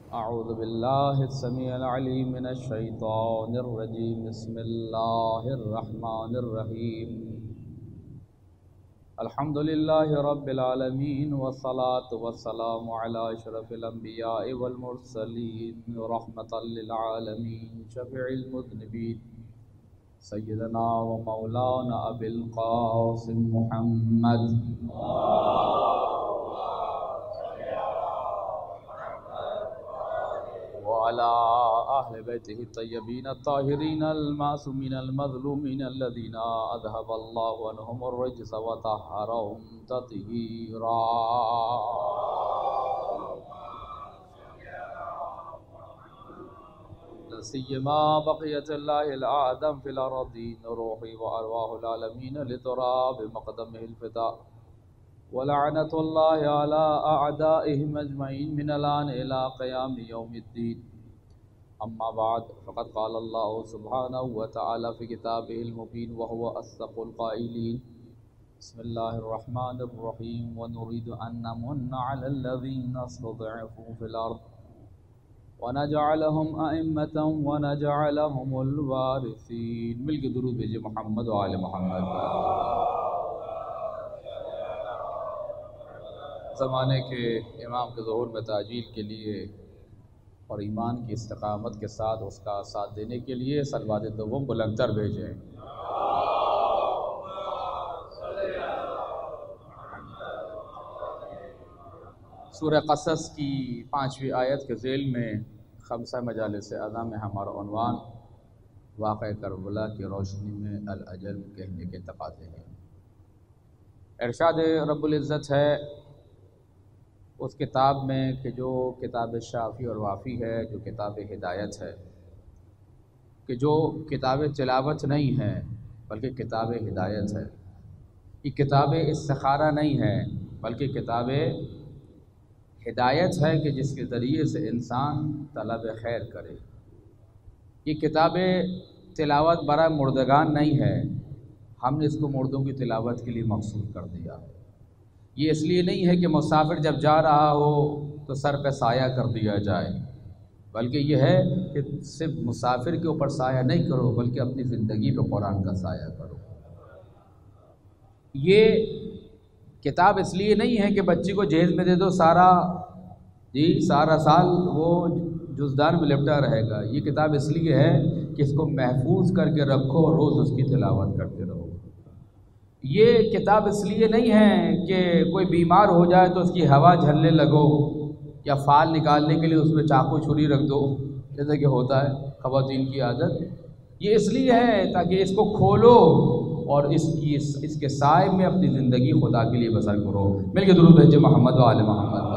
اعوذ باللہ السمیع العلیم من الشیطان الرجیم بسم اللہ الرحمن الرحیم الحمد للہ رب العالمین والصلاة والسلام علی اشرف الانبیاء والمرسلین رحمتا للعالمین شفیع المذنبین سیدنا و مولانا ابی القاسم محمد وعلى أهل بيته الطيبين الطاهرين المعصومين المظلومين الذين أذهب الله عنهم الرجس وطهرهم تطهيرا. لا سيما بقية الله الأعظم في الأراضين روحي وأرواح العالمين لتراب مقدمه الفداء ولعنة الله على أعدائهم أجمعين من الآن إلى قيام يوم الدين. أما بعد فقد قال الله سبحانه وتعالى في كتابه المبين وهو أصدق القائلين بسم الله الرحمن الرحيم ونريد أن نمن على الذين استضعفوا في الأرض ونجعلهم أئمة ونجعلهم الوارثين. مل کے درود بھیجئے محمد و آل محمد. زمانے کے امام کے ظہور میں تعجیل کے لیے اور ایمان کی استقامت کے ساتھ اس کا ساتھ دینے کے لیے صلوات دوم بلند تر بھیجیں. سورہ قصص کی 5ویں آیت کے ذیل میں خمسہ مجالس اعظم میں ہمارا عنوان واقعہ کربلا کی روشنی میں الاجل کہنے کے تقاضے ہیں. ارشاد رب العزت ہے اس کتاب میں کہ جو کتاب شافی اور وافی ہے، جو کتاب ہدایت ہے، کہ جو کتاب تلاوت نہیں ہے بلکہ کتاب ہدایت ہے. یہ کتاب استخارہ نہیں ہے بلکہ کتاب ہدایت ہے کہ جس کے ذریعے سے انسان طلب خیر کرے. یہ کتاب تلاوت برائے مردگان نہیں ہے، ہم نے اس کو مردوں کی تلاوت کے لیے مخصوص کر دیا ہے. یہ اس لیے نہیں ہے کہ مسافر جب جا رہا ہو تو سر پہ سایہ کر دیا جائے، بلکہ یہ ہے کہ صرف مسافر کے اوپر سایہ نہیں کرو بلکہ اپنی زندگی پہ قرآن کا سایہ کرو. یہ کتاب اس لیے نہیں ہے کہ بچی کو جہیز میں دے دو سارا سال وہ جزدان میں لپٹا رہے گا. یہ کتاب اس لیے ہے کہ اس کو محفوظ کر کے رکھو اور روز اس کی تلاوت کرتے رہو. یہ کتاب اس لیے نہیں ہے کہ کوئی بیمار ہو جائے تو اس کی ہوا جھلنے لگو یا فال نکالنے کے لیے اس میں چاقو چھری رکھ دو جیسا کہ ہوتا ہے خواتین کی عادت. یہ اس لیے ہے تاکہ اس کو کھولو اور اس کے سائے میں اپنی زندگی خدا کے لیے بسر کرو. مل کے درود بھیجئے محمد و آل محمد.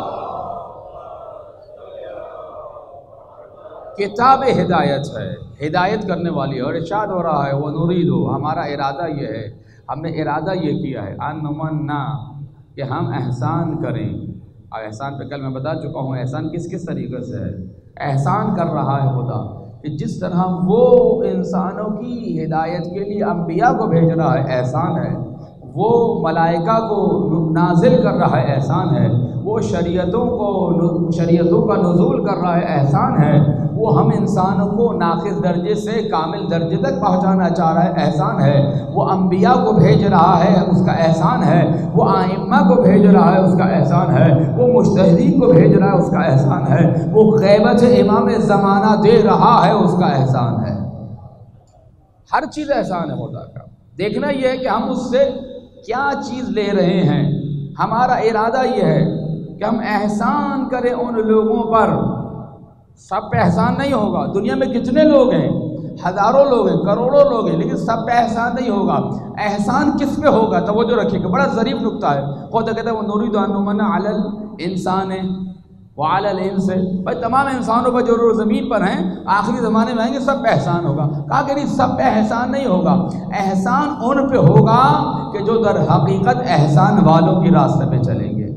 کتاب ہدایت ہے، ہدایت کرنے والی. اور ارشاد ہو رہا ہے وہ نورید ہو، ہمارا ارادہ یہ ہے، ہم نے ارادہ یہ کیا ہے ان نمنا کہ ہم احسان کریں. اور احسان پہ کل میں بتا چکا ہوں احسان کس کس طریقے سے ہے. احسان کر رہا ہے خدا کہ جس طرح وہ انسانوں کی ہدایت کے لیے انبیاء کو بھیج رہا ہے احسان ہے، وہ ملائکہ کو نازل کر رہا ہے احسان ہے، وہ شریعتوں کا نزول کر رہا ہے احسان ہے، وہ ہم انسانوں کو ناقص درجے سے کامل درجے تک پہنچانا چاہ رہا ہے احسان ہے، وہ انبیاء کو بھیج رہا ہے اس کا احسان ہے، وہ ائمہ کو بھیج رہا ہے اس کا احسان ہے، وہ مجتہدین کو بھیج رہا ہے اس کا احسان ہے، وہ غیبت امام زمانہ دے رہا ہے اس کا احسان ہے. ہر چیز احسان ہے خدا کا. دیکھنا یہ ہے کہ ہم اس سے کیا چیز لے رہے ہیں. ہمارا ارادہ یہ ہے کہ ہم احسان کریں ان لوگوں پر. سب پہ احسان نہیں ہوگا. دنیا میں کتنے لوگ ہیں؟ ہزاروں لوگ ہیں، کروڑوں لوگ ہیں، لیکن سب پہ احسان نہیں ہوگا. احسان کس پہ ہوگا؟ توجہ رکھیے کہ بڑا ظریف نکتہ ہے. خدا کہتا ہے وہ نورید ان نمن علی الانسان وعلی الانس. بھائی تمام انسانوں پر جو زمین پر ہیں آخری زمانے میں آئیں گے سب پہ احسان ہوگا. کہا کہ نہیں، سب پہ احسان نہیں ہوگا. احسان ان پہ ہوگا کہ جو در حقیقت احسان والوں کی راستے پہ چلیں گے.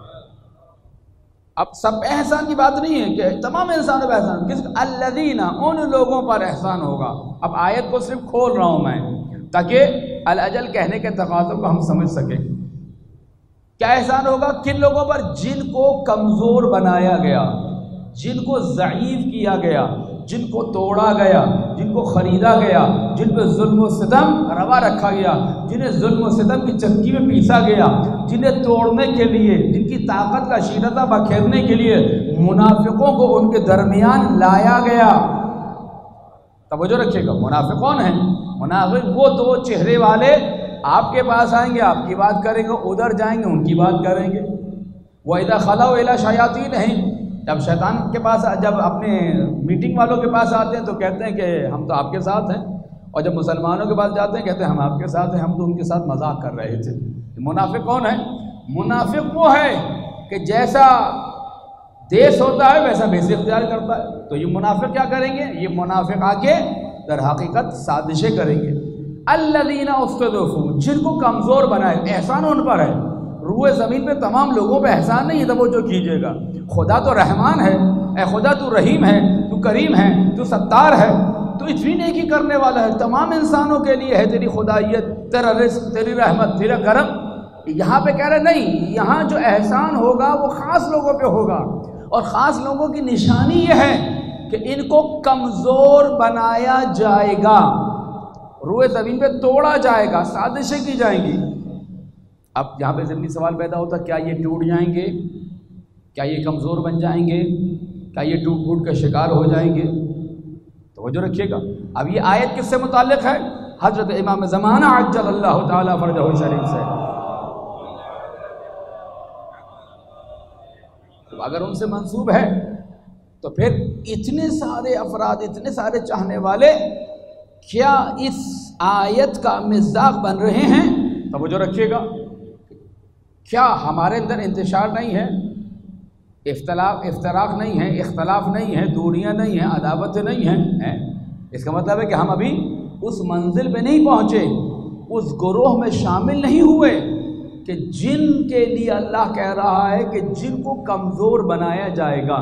اب سب احسان کی بات نہیں ہے کہ تمام انسانوں پر احسان، کس الذین، ان لوگوں پر احسان ہوگا. اب آیت کو صرف کھول رہا ہوں میں تاکہ الاجل کہنے کے تقاضوں کو ہم سمجھ سکیں. کیا احسان ہوگا؟ کن لوگوں پر؟ جن کو کمزور بنایا گیا، جن کو ضعیف کیا گیا، جن کو توڑا گیا، جن کو خریدا گیا، جن پہ ظلم و ستم روا رکھا گیا، جنہیں ظلم و ستم کی چکی میں پیسا گیا، جنہیں توڑنے کے لیے، جن کی طاقت کا شیرتہ بکھیرنے کے لیے منافقوں کو ان کے درمیان لایا گیا۔ توجہ رکھیے گا، منافق کون ہیں؟ منافق وہ دو چہرے والے آپ کے پاس آئیں گے، آپ کی بات کریں گے، ادھر جائیں گے، ان کی بات کریں گے۔ وَإِذَا خَلَوْا إِلَىٰ شَيَاطِينِهِمْ، جب شیطان کے پاس، جب اپنے میٹنگ والوں کے پاس آتے ہیں تو کہتے ہیں کہ ہم تو آپ کے ساتھ ہیں، اور جب مسلمانوں کے پاس جاتے ہیں کہتے ہیں ہم آپ کے ساتھ ہیں، ہم تو ان کے ساتھ مذاق کر رہے تھے۔ منافق کون ہے؟ منافق وہ ہے کہ جیسا دیس ہوتا ہے ویسا بیس اختیار کرتا ہے۔ تو یہ منافق کیا کریں گے؟ یہ منافق آگے در حقیقت سازشیں کریں گے۔ الذین استضعفوا، جن کو کمزور بنائے، احسان ان پر ہے، روئے زمین پہ تمام لوگوں پہ احسان نہیں ہے، توجہ کیجیے گا۔ خدا تو رحمان ہے، اے خدا تو رحیم ہے، تو کریم ہے، تو ستار ہے، تو اتنی نیکی کرنے والا ہے، تمام انسانوں کے لیے ہے تیری خدائیت، تیرا رزق، تیری رحمت، تیرا کرم۔ یہاں پہ کہہ رہے نہیں، یہاں جو احسان ہوگا وہ خاص لوگوں پہ ہوگا، اور خاص لوگوں کی نشانی یہ ہے کہ ان کو کمزور بنایا جائے گا، روئے زمین پہ توڑا جائے گا، سازشیں کی جائیں گی۔ اب یہاں پہ ضمنی سوال پیدا ہوتا ہے، کیا یہ ٹوٹ جائیں گے؟ کیا یہ کمزور بن جائیں گے؟ کیا یہ ٹوٹ پھوٹ کا شکار ہو جائیں گے؟ توجہ رکھیے گا۔ اب یہ آیت کس سے متعلق ہے؟ حضرت امام زمانہ عجل اللہ تعالیٰ فرجہ الشریف سے۔ تو اگر ان سے منسوب ہے تو پھر اتنے سارے افراد، اتنے سارے چاہنے والے کیا اس آیت کا مصداق بن رہے ہیں؟ توجہ رکھیے گا۔ کیا ہمارے اندر انتشار نہیں ہے، افتراق نہیں ہے، اختلاف نہیں ہے، دوریاں نہیں ہیں، عداوتیں نہیں ہیں؟ اس کا مطلب ہے کہ ہم ابھی اس منزل پہ نہیں پہنچے، اس گروہ میں شامل نہیں ہوئے کہ جن کے لیے اللہ کہہ رہا ہے کہ جن کو کمزور بنایا جائے گا۔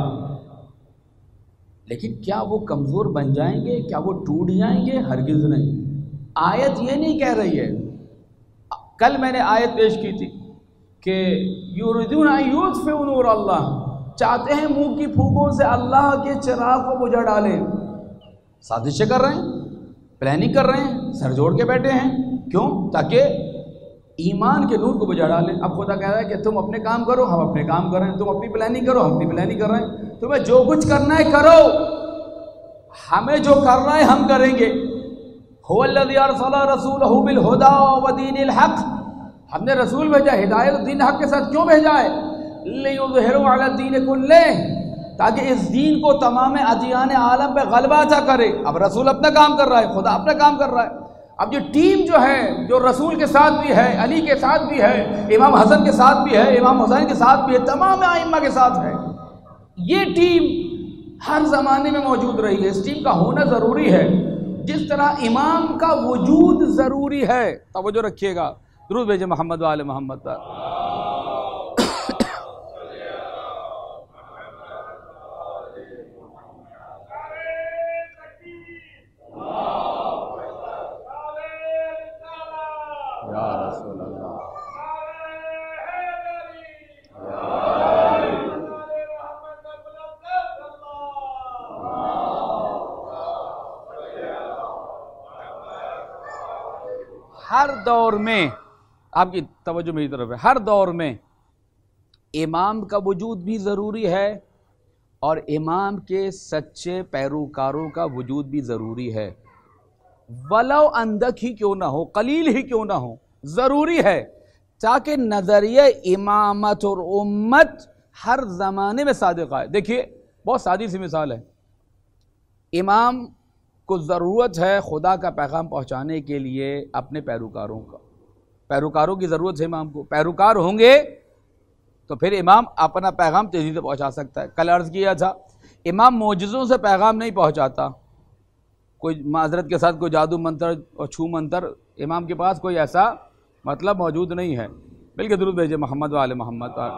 لیکن کیا وہ کمزور بن جائیں گے؟ کیا وہ ٹوٹ جائیں گے؟ ہرگز نہیں۔ آیت یہ نہیں کہہ رہی ہے۔ کل میں نے آیت پیش کی تھی کہ یریدون ان یطفئوا نور اللہ، چاہتے ہیں منہ کی پھوکوں سے اللہ کے چراغ کو بجھا ڈالیں۔ سازشیں کر رہے ہیں، پلاننگ کر رہے ہیں، سر جوڑ کے بیٹھے ہیں، کیوں؟ تاکہ ایمان کے نور کو بجھا ڈالیں۔ اب خدا کہہ رہا ہے کہ تم اپنے کام کرو، ہم اپنے کام کر رہے ہیں، تم اپنی پلاننگ کرو، ہم اپنی پلاننگ کر رہے ہیں، تمہیں جو کچھ کرنا ہے کرو، ہمیں جو کرنا ہے ہم کریں گے۔ هو الذی ارسل رسولہ بالہدی ودین الحق، ہم نے رسول بھیجا ہدایت اور دین حق کے ساتھ۔ کیوں بھیجا ہے؟ لیظہرہ علی الدین کلہ، تاکہ اس دین کو تمام ادیان عالم پہ غلبہ عطا کرے۔ اب رسول اپنا کام کر رہا ہے، خدا اپنا کام کر رہا ہے۔ اب یہ ٹیم جو ہے، جو رسول کے ساتھ بھی ہے، علی کے ساتھ بھی ہے، امام حسن کے ساتھ بھی ہے، امام حسین کے ساتھ بھی ہے، تمام ائمہ کے ساتھ ہے، یہ ٹیم ہر زمانے میں موجود رہی ہے۔ اس ٹیم کا ہونا ضروری ہے، جس طرح امام کا وجود ضروری ہے۔ توجہ رکھیے گا، درود بھیجے محمد وآل محمد پر۔ یا رسول اللہ، ہر دور میں، آپ کی توجہ میری طرف ہے، ہر دور میں امام کا وجود بھی ضروری ہے اور امام کے سچے پیروکاروں کا وجود بھی ضروری ہے، ولو اندک ہی کیوں نہ ہو، قلیل ہی کیوں نہ ہو، ضروری ہے، تاکہ نظریہ امامت اور امت ہر زمانے میں صادق آئے۔ دیکھیے بہت سادی سی مثال ہے، امام کو ضرورت ہے خدا کا پیغام پہنچانے کے لیے اپنے پیروکاروں کی ضرورت ہے امام کو۔ پیروکار ہوں گے تو پھر امام اپنا پیغام تیزی سے پہنچا سکتا ہے۔ کل عرض کیا تھا، امام معجزوں سے پیغام نہیں پہنچاتا، کوئی معذرت کے ساتھ کوئی جادو منتر اور چھو منتر، امام کے پاس کوئی ایسا مطلب موجود نہیں ہے۔ بلکہ درود بھیجے محمد وآل محمد پر۔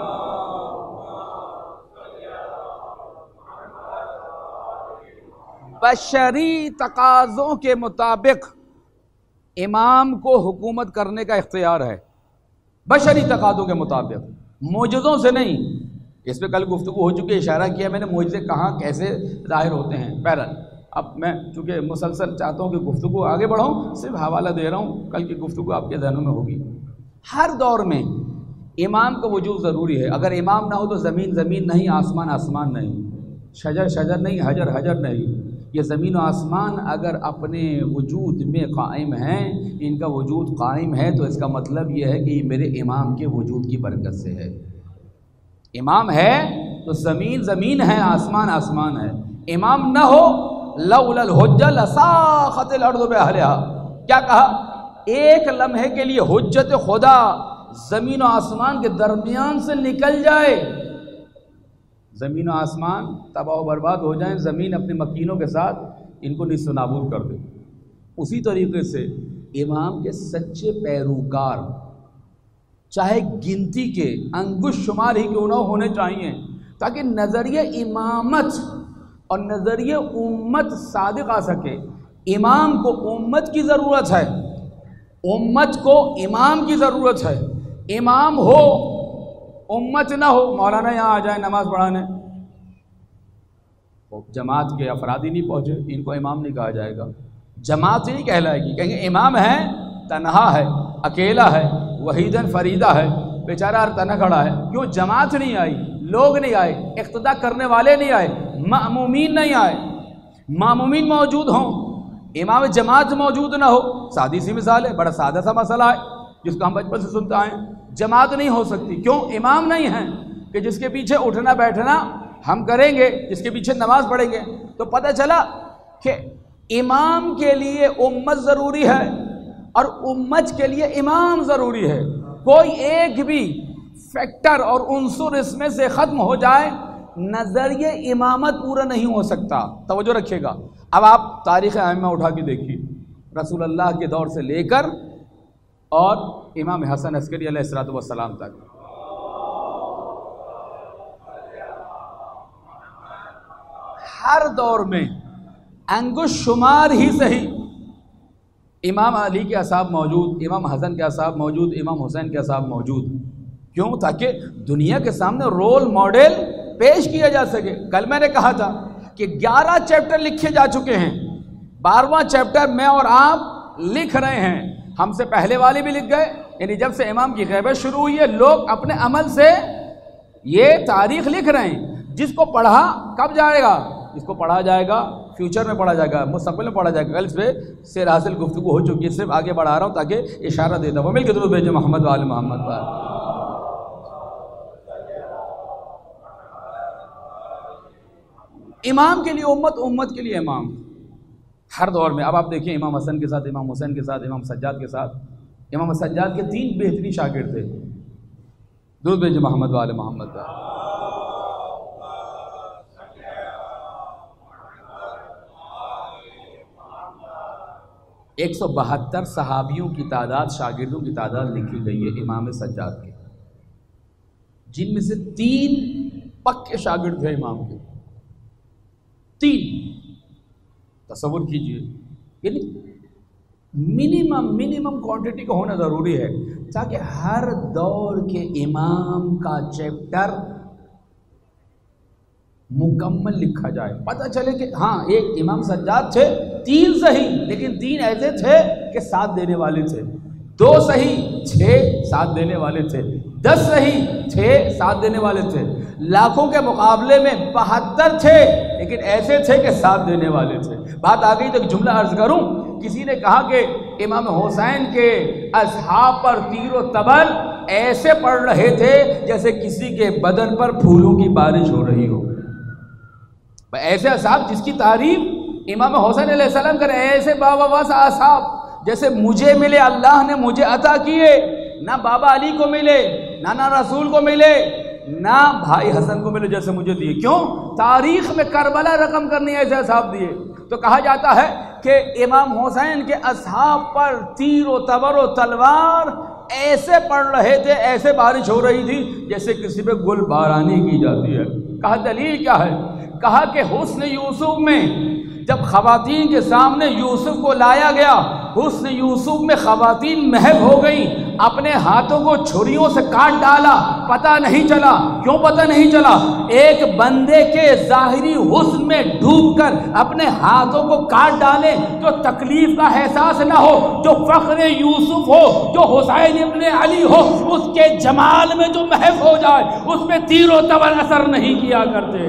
بشری تقاضوں کے مطابق امام کو حکومت کرنے کا اختیار ہے، بشری تقاضوں کے مطابق، معجزوں سے نہیں۔ اس پہ کل گفتگو ہو چکی ہے، اشارہ کیا میں نے معجزے کہاں کیسے ظاہر ہوتے ہیں۔ بہرحال اب میں چونکہ مسلسل چاہتا ہوں کہ گفتگو آگے بڑھاؤں، صرف حوالہ دے رہا ہوں، کل کی گفتگو آپ کے ذہنوں میں ہوگی۔ ہر دور میں امام کا وجود ضروری ہے، اگر امام نہ ہو تو زمین زمین نہیں، آسمان آسمان نہیں، شجر شجر نہیں، حجر حجر نہیں۔ یہ زمین و آسمان اگر اپنے وجود میں قائم ہیں، ان کا وجود قائم ہے، تو اس کا مطلب یہ ہے کہ یہ میرے امام کے وجود کی برکت سے ہے۔ امام ہے تو زمین زمین ہے، آسمان آسمان ہے۔ امام نہ ہو لولا الحجہ لساخت الارض باہلہا، کیا کہا؟ ایک لمحے کے لیے حجت خدا زمین و آسمان کے درمیان سے نکل جائے، زمین و آسمان تباہ و برباد ہو جائیں، زمین اپنے مکینوں کے ساتھ ان کو نصف نابود کر دے۔ اسی طریقے سے امام کے سچے پیروکار چاہے گنتی کے انگشت شمار ہی کیوں نہ ہونے چاہیے، تاکہ نظریہ امامت اور نظریہ امت صادق آ سکے۔ امام کو امت کی ضرورت ہے، امت کو امام کی ضرورت ہے۔ امام ہو امت نہ ہو، مولانا یہاں آ جائیں نماز پڑھانے، جماعت کے افراد ہی نہیں پہنچے، ان کو امام نہیں کہا جائے گا، جماعت نہیں کہلائے گی، کہیں گے امام ہے تنہا ہے، اکیلا ہے، وحیدن فریدہ ہے، بیچارہ ہر تنہا کھڑا ہے۔ کیوں؟ جماعت نہیں آئی، لوگ نہیں آئے، اقتداء کرنے والے نہیں آئے، مأمومین نہیں آئے۔ مأمومین موجود ہوں، امام جماعت موجود نہ ہو، سادی سی مثال ہے، بڑا سادہ سا مسئلہ ہے جس کو ہم بچپن سے سنتا آئے ہیں۔ جماعت نہیں ہو سکتی، کیوں؟ امام نہیں ہیں کہ جس کے پیچھے اٹھنا بیٹھنا ہم کریں گے، جس کے پیچھے نماز پڑھیں گے۔ تو پتہ چلا کہ امام کے لیے امت ضروری ہے اور امت کے لیے امام ضروری ہے۔ کوئی ایک بھی فیکٹر اور عنصر اس میں سے ختم ہو جائے، نظریہ امامت پورا نہیں ہو سکتا۔ توجہ رکھیے گا۔ اب آپ تاریخ ائمہ اٹھا کے دیکھیے، رسول اللہ کے دور سے لے کر اور امام حسن عسکری علیہ الصلوۃ والسلام تک، ہر دور میں انگشت شمار ہی صحیح امام علی کے اصحاب موجود، امام حسن کے اصحاب موجود، امام حسین کے اصحاب موجود۔ کیوں؟ تاکہ دنیا کے سامنے رول ماڈل پیش کیا جا سکے۔ کل میں نے کہا تھا کہ 11 چیپٹر لکھے جا چکے ہیں، 12واں چیپٹر میں اور آپ لکھ رہے ہیں، ہم سے پہلے والے بھی لکھ گئے۔ یعنی جب سے امام کی غیبت شروع ہوئی ہے، لوگ اپنے عمل سے یہ تاریخ لکھ رہے ہیں۔ جس کو پڑھا کب جائے گا؟ جس کو پڑھا جائے گا فیوچر میں پڑھا جائے گا، مستقبل میں پڑھا جائے گا۔ کل اس پہ سیر حاصل گفتگو ہو چکی ہے، صرف آگے بڑھا رہا ہوں تاکہ اشارہ دیتا ہوں۔ مل کے درود بھیجیں محمد و آل محمد پر۔ امام کے لیے امت، امت کے لیے امام، ہر دور میں۔ اب آپ دیکھیں امام حسن کے ساتھ، امام حسین کے ساتھ، امام سجاد کے ساتھ۔ امام سجاد کے 3 بہترین شاگرد تھے۔ درود بھیجیں محمد و آل محمد پر۔ 172 صحابیوں کی تعداد، شاگردوں کی تعداد لکھی گئی ہے امام سجاد کے، جن میں سے 3 پکے شاگرد تھے امام کے۔ 3 تصور کیجئے، یعنی منیمم کوانٹٹی کا ہونا ضروری ہے تاکہ ہر دور کے امام کا چیپٹر مکمل لکھا جائے، پتہ چلے کہ ہاں ایک امام سجاد تھے، 3 صحیح، لیکن 3 ایسے تھے کہ ساتھ دینے والے تھے، 2 صحیح 6 ساتھ دینے والے تھے، 10 صحیح 6 ساتھ دینے والے تھے، لاکھوں کے مقابلے میں 72 تھے لیکن ایسے تھے کہ ساتھ دینے والے تھے۔ بات آ گئی تو ایک جملہ عرض کروں، کسی نے کہا کہ امام حسین کے اصحاب پر تیر و تبر ایسے پڑ رہے تھے جیسے کسی کے بدن پر پھولوں کی بارش ہو رہی ہو۔ ایسے اصحاب جس کی تعریف امام حسین علیہ السلام کرے، ایسے باواس اصحاب جیسے مجھے ملے، اللہ نے مجھے عطا کیے، نہ بابا علی کو ملے، نہ رسول کو ملے، نہ بھائی حسن کو ملے جیسے مجھے دیے۔ کیوں؟ تاریخ میں کربلا رقم کرنی ایسے اصحاب دیے۔ تو کہا جاتا ہے کہ امام حسین کے اصحاب پر تیر و تبر و تلوار ایسے پڑ رہے تھے، ایسے بارش ہو رہی تھی جیسے کسی پہ گل بارانی کی جاتی ہے۔ کہا دلیل کیا ہے؟ کہا کہ حسن یوسف میں جب خواتین کے سامنے یوسف کو لایا گیا، حسن یوسف میں خواتین محو ہو گئیں، اپنے ہاتھوں کو چھریوں سے کاٹ ڈالا، پتہ نہیں چلا۔ کیوں پتہ نہیں چلا؟ ایک بندے کے ظاہری حسن میں ڈوب کر اپنے ہاتھوں کو کاٹ ڈالے، جو تکلیف کا احساس نہ ہو، جو فخر یوسف ہو، جو حسین ابن علی ہو، اس کے جمال میں جو محو ہو جائے، اس میں تیر و تبر اثر نہیں کیا کرتے،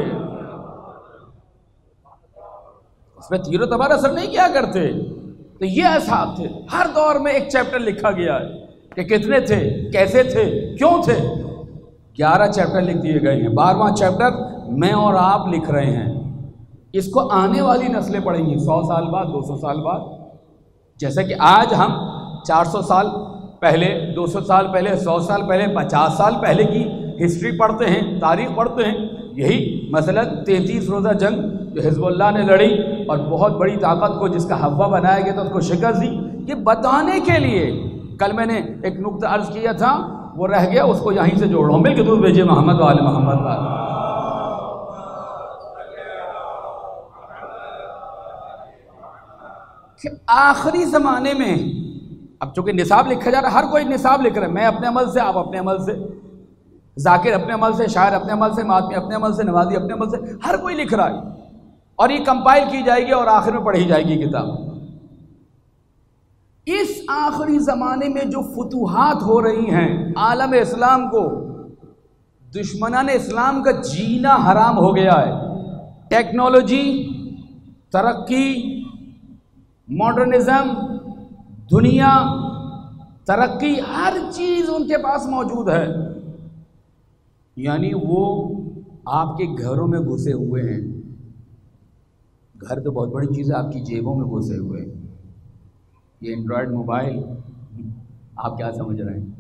اس میں تیر و تبر اثر نہیں کیا کرتے۔ تو یہ اصحاب تھے۔ ہر دور میں ایک چیپٹر لکھا گیا ہے کہ کتنے تھے، کیسے تھے، کیوں تھے۔ 11 چیپٹر لکھ دیے گئے ہیں، 12واں چیپٹر میں اور آپ لکھ رہے ہیں۔ اس کو آنے والی نسلیں پڑھیں گی 100 سال بعد، 200 سال بعد۔ جیسے کہ آج ہم 400 سال پہلے، 200 سال پہلے، 100 سال پہلے، 50 سال پہلے کی ہسٹری پڑھتے ہیں، تاریخ پڑھتے ہیں۔ یہی مثلا 33 روزہ جنگ جو حزب اللہ نے لڑی اور بہت بڑی طاقت کو جس کا حوا بنایا گیا تھا اس کو شکست دی، یہ بتانے کے لیے۔ کل میں نے ایک نقطہ عرض کیا تھا، وہ رہ گیا، اس کو یہیں سے جوڑ رہا ہوں۔ مل کے دودھ بھیجیے محمد والے محمد والے۔ کہ آخری زمانے میں، اب چونکہ نصاب لکھا جا رہا ہے، ہر کوئی نصاب لکھ رہا ہے، میں اپنے عمل سے، آپ اپنے عمل سے، ذاکر اپنے عمل سے، شاعر اپنے عمل سے، ماتمی اپنے عمل سے، نوازی اپنے عمل سے، ہر کوئی لکھ رہا ہے، اور یہ کمپائل کی جائے گی اور آخر میں پڑھی جائے گی کتاب۔ اس آخری زمانے میں جو فتوحات ہو رہی ہیں عالم اسلام کو، دشمنان اسلام کا جینا حرام ہو گیا ہے۔ ٹیکنالوجی، ترقی، ماڈرنزم، دنیا، ترقی، ہر چیز ان کے پاس موجود ہے، یعنی وہ آپ کے گھروں میں گھسے ہوئے ہیں۔ گھر تو بہت بڑی چیز ہے، آپ کی جیبوں میں گھسے ہوئے ہیں۔ یہ اینڈرائڈ موبائل آپ کیا سمجھ رہے ہیں؟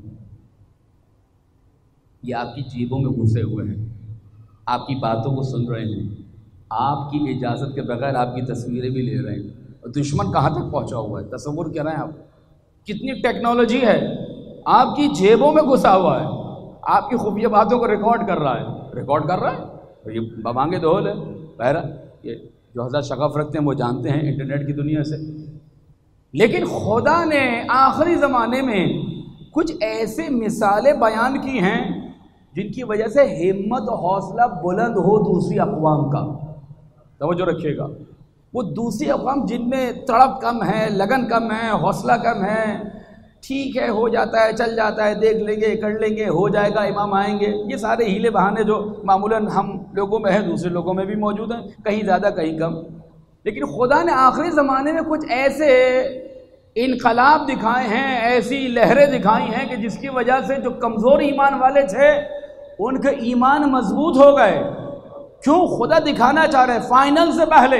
یہ آپ کی جیبوں میں گھسے ہوئے ہیں، آپ کی باتوں کو سن رہے ہیں، آپ کی اجازت کے بغیر آپ کی تصویریں بھی لے رہے ہیں۔ اور دشمن کہاں تک پہنچا ہوا ہے، تصور کر رہے ہیں آپ؟ کتنی ٹیکنالوجی ہے، آپ کی جیبوں میں گھسا ہوا ہے، آپ کی خفیہ باتوں کو ریکارڈ کر رہا ہے، یہ بمانگے دھول ہے۔ بہرحال یہ جو حضرت شغف رکھتے ہیں وہ جانتے ہیں انٹرنیٹ کی دنیا سے۔ لیکن خدا نے آخری زمانے میں کچھ ایسے مثالیں بیان کی ہیں جن کی وجہ سے ہمت و حوصلہ بلند ہو دوسری اقوام کا۔ توجہ رکھیے گا، وہ دوسری اقوام جن میں تڑپ کم ہے، لگن کم ہے، حوصلہ کم ہے، ٹھیک ہے ہو جاتا ہے، چل جاتا ہے، دیکھ لیں گے، کر لیں گے، ہو جائے گا، امام آئیں گے، یہ سارے ہیلے بہانے جو معمولاً ہم لوگوں میں ہیں دوسرے لوگوں میں بھی موجود ہیں، کہیں زیادہ کہیں کم۔ لیکن خدا نے آخری زمانے میں کچھ ایسے انقلاب دکھائے ہیں، ایسی لہریں دکھائی ہیں کہ جس کی وجہ سے جو کمزور ایمان والے تھے ان کے ایمان مضبوط ہو گئے۔ کیوں؟ خدا دکھانا چاہ رہے فائنل سے پہلے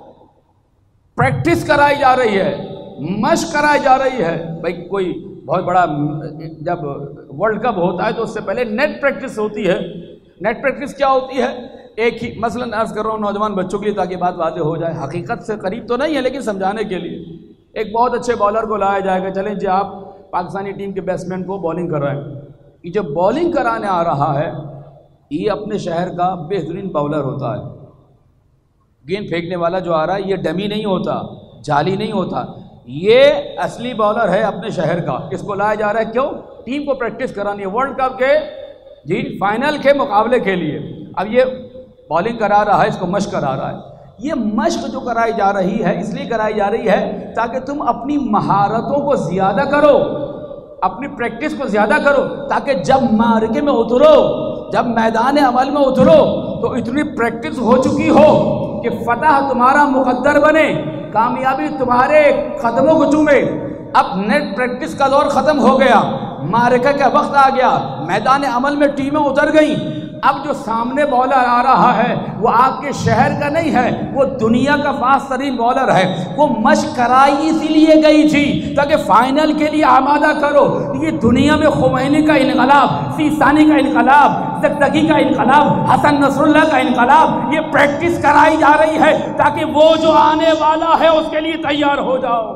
پریکٹس کرائی جا رہی ہے، مشق کرائی جا رہی ہے۔ بھائی کوئی بہت بڑا جب ورلڈ کپ ہوتا ہے تو اس سے پہلے نیٹ پریکٹس ہوتی ہے۔ نیٹ پریکٹس کیا ہوتی ہے؟ ایک ہی مثلاً عرض کر رہا ہوں نوجوان بچوں کے لیے تاکہ بات واضح ہو جائے، حقیقت سے قریب تو نہیں ہے لیکن سمجھانے کے لیے۔ ایک بہت اچھے بالر کو لایا جائے گا، چلیں جی آپ پاکستانی ٹیم کے بیٹسمین کو بالنگ کر رہے ہیں، یہ جب بالنگ کرانے آ رہا ہے یہ اپنے شہر کا بہترین باؤلر ہوتا ہے۔ گیند پھینکنے والا جو آ رہا ہے یہ ڈمی نہیں ہوتا، جعلی نہیں ہوتا، یہ اصلی بالر ہے اپنے شہر کا۔ اس کو لایا جا رہا ہے کیوں؟ ٹیم کو پریکٹس کرانی ہے ورلڈ کپ کے فائنل کے مقابلے کے لیے۔ اب یہ بالنگ کرا رہا ہے، اس کو مشق کرا رہا ہے۔ یہ مشق جو کرائی جا رہی ہے اس لیے کرائی جا رہی ہے تاکہ تم اپنی مہارتوں کو زیادہ کرو، اپنی پریکٹس کو زیادہ کرو، تاکہ جب معرکے میں اترو، جب میدان عمل میں اترو تو اتنی پریکٹس ہو چکی ہو کہ فتح تمہارا مقدر بنے، کامیابی تمہارے قدموں کو چومے۔ اب نیٹ پریکٹس کا دور ختم ہو گیا، معرکہ کا وقت آ گیا، میدان عمل میں ٹیمیں اتر گئیں۔ اب جو سامنے بالر آ رہا ہے وہ آپ کے شہر کا نہیں ہے، وہ دنیا کا فاسٹ ترین بالر ہے۔ وہ مشق کرائی اسی لیے گئی تھی تاکہ فائنل کے لیے آمادہ کرو۔ یہ دنیا میں خمینی کا انقلاب، سیستانی کا انقلاب، زکزکی کا انقلاب، حسن نصر اللہ کا انقلاب، یہ پریکٹس کرائی جا رہی ہے تاکہ وہ جو آنے والا ہے اس کے لیے تیار ہو جاؤ۔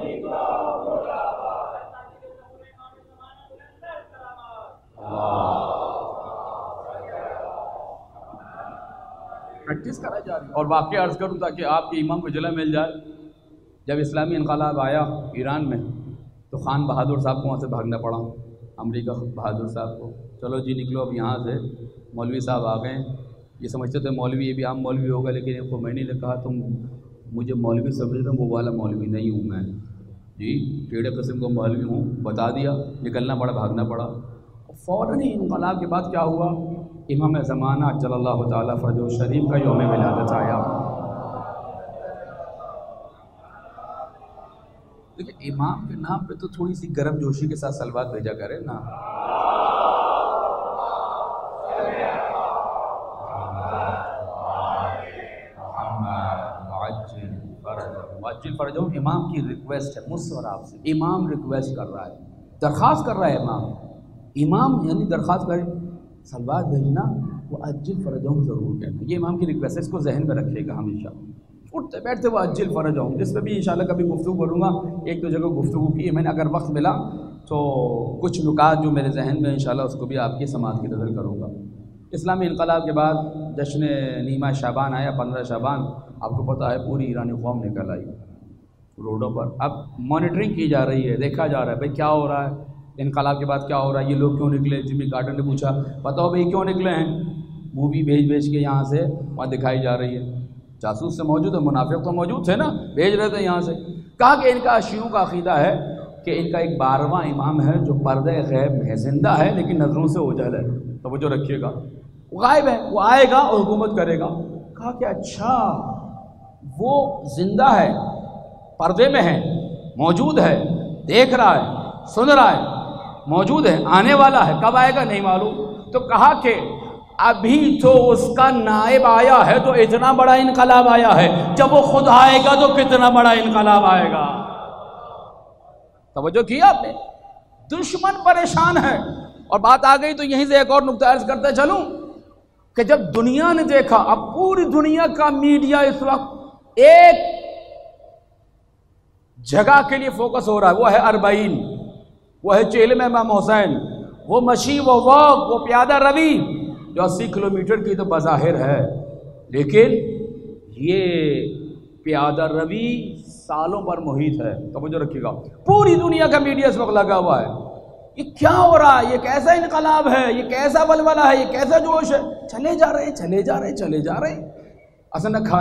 پریکٹس کرا جا رہی ہے. اور واقعہ عرض کروں تاکہ آپ کے ایمان کو جلہ مل جائے. جب اسلامی انقلاب آیا ایران میں تو خان بہادر صاحب کو وہاں سے بھاگنا پڑا، امریکہ بہادر صاحب کو. چلو جی نکلو اب یہاں سے. مولوی صاحب آ گئے، یہ سمجھتے تھے مولوی یہ بھی عام مولوی ہوگا، لیکن خمینی نے کہا تم مجھے مولوی سمجھ رہے، وہ والا مولوی نہیں ہوں میں جی، ٹیڑھے قسم کو مولوی ہوں. بتا دیا، نکلنا پڑا، بھاگنا پڑا. فوراً ہی انقلاب کے بعد کیا ہوا، امام زمانہ جل اللہ تعالیٰ فرجہ شریف کا یوم ولادت آیا. دیکھیں امام کے نام پہ تو تھوڑی سی گرم جوشی کے ساتھ صلوات بھیجا کرے نا. عجل فرجہم امام کی ریکویسٹ ہے مجھ سے اور آپ سے. امام ریکویسٹ کر رہا ہے، درخواست کر رہا ہے امام یعنی درخواست کرے صلوات بھیجنا، وہ عجل فرجہم ضرور کہنا. یہ امام کی ریکویسٹ ہے، اس کو ذہن میں رکھے گا ہمیشہ. اٹھتے بیٹھتے وہ عجل فرجہم، جس پہ بھی انشاءاللہ کبھی گفتگو کروں گا. ایک دو جگہ گفتگو کی ہے میں نے، اگر وقت ملا تو کچھ نکات جو میرے ذہن میں انشاءاللہ اس کو بھی آپ کی سماعت کی نظر کروں گا. اسلامی انقلاب کے بعد جشن نیمہ شعبان آیا، 15 شعبان. آپ کو پتہ ہے پوری ایرانی قوم نکل آئی روڈوں پر. اب مانیٹرنگ کی جا رہی ہے، دیکھا جا رہا ہے بھائی کیا ہو رہا ہے، انقلاب کے بعد کیا ہو رہا ہے، یہ لوگ کیوں نکلے. جمی کارٹر نے پوچھا بتاؤ بھائی کیوں نکلے ہیں، مووی بھیج کے یہاں سے وہاں دکھائی جا رہی ہے. جاسوس سے موجود ہے، منافق تو موجود تھے نا، بھیج رہے تھے یہاں سے. کہا کہ ان کا شیعوں کا عقیدہ ہے کہ ان کا ایک 12واں امام ہے جو پردہ غیب میں ہے، زندہ ہے لیکن نظروں سے اوجھل ہے. توجہ رکھیے گا، غائب ہے، وہ آئے گا اور حکومت کرے گا. کہا کہ اچھا وہ زندہ ہے، پردے میں ہے، موجود ہے، دیکھ رہا ہے، سن رہا ہے، موجود ہے، آنے والا ہے، کب آئے گا نہیں معلوم. تو کہا کہ ابھی تو اس کا نائب آیا ہے تو اتنا بڑا انقلاب آیا ہے، جب وہ خود آئے گا تو کتنا بڑا انقلاب آئے گا. توجہ کیا آپ نے، دشمن پریشان ہے. اور بات آ گئی تو یہیں سے ایک اور نقطہ عرض کرتے چلوں کہ جب دنیا نے دیکھا، اب پوری دنیا کا میڈیا اس وقت ایک جگہ کے لیے فوکس ہو رہا ہے، وہ ہے 40، وہ ہے چیلم امام حسین، وہ مشی، وہ واک، وہ پیادہ روی جو 80 کلومیٹر کی تو بظاہر ہے، لیکن یہ پیادہ روی سالوں پر محیط ہے. توجہ رکھیے گا، پوری دنیا کا میڈیا اس وقت لگا ہوا ہے. یہ کیا ہو رہا ہے، یہ کیسا انقلاب ہے، یہ کیسا ولولہ ہے، یہ کیسا جوش ہے. چلے جا رہے ہیں، چلے جا رہے ہیں، چلے جا رہے ہیں. اصل نہ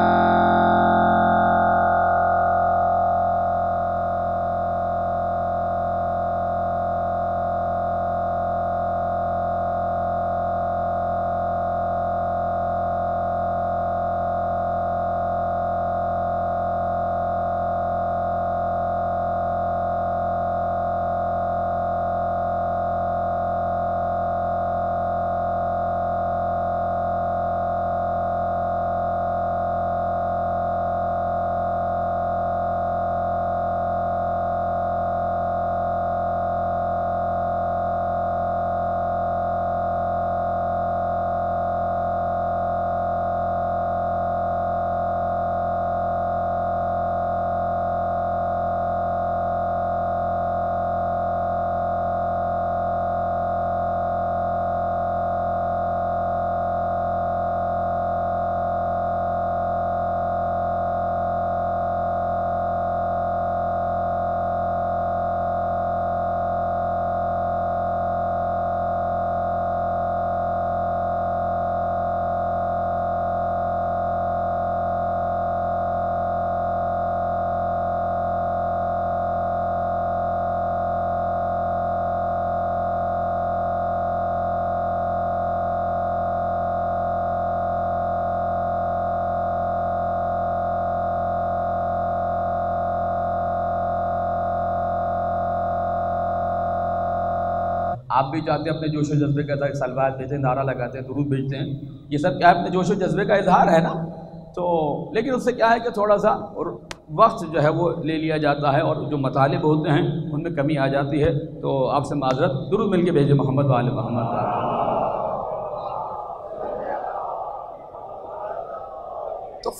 آپ بھی چاہتے ہیں اپنے جوش و جذبے کا سلوات بھیجتے ہیں، نعرہ لگاتے ہیں، درود بھیجتے ہیں، یہ سب کیا ہے اپنے جوش و جذبے کا اظہار ہے نا. تو لیکن اس سے کیا ہے کہ تھوڑا سا اور وقت جو ہے وہ لے لیا جاتا ہے اور جو مطالب ہوتے ہیں ان میں کمی آ جاتی ہے. تو آپ سے معذرت، درود مل کے بھیجے محمد وآل محمد. تو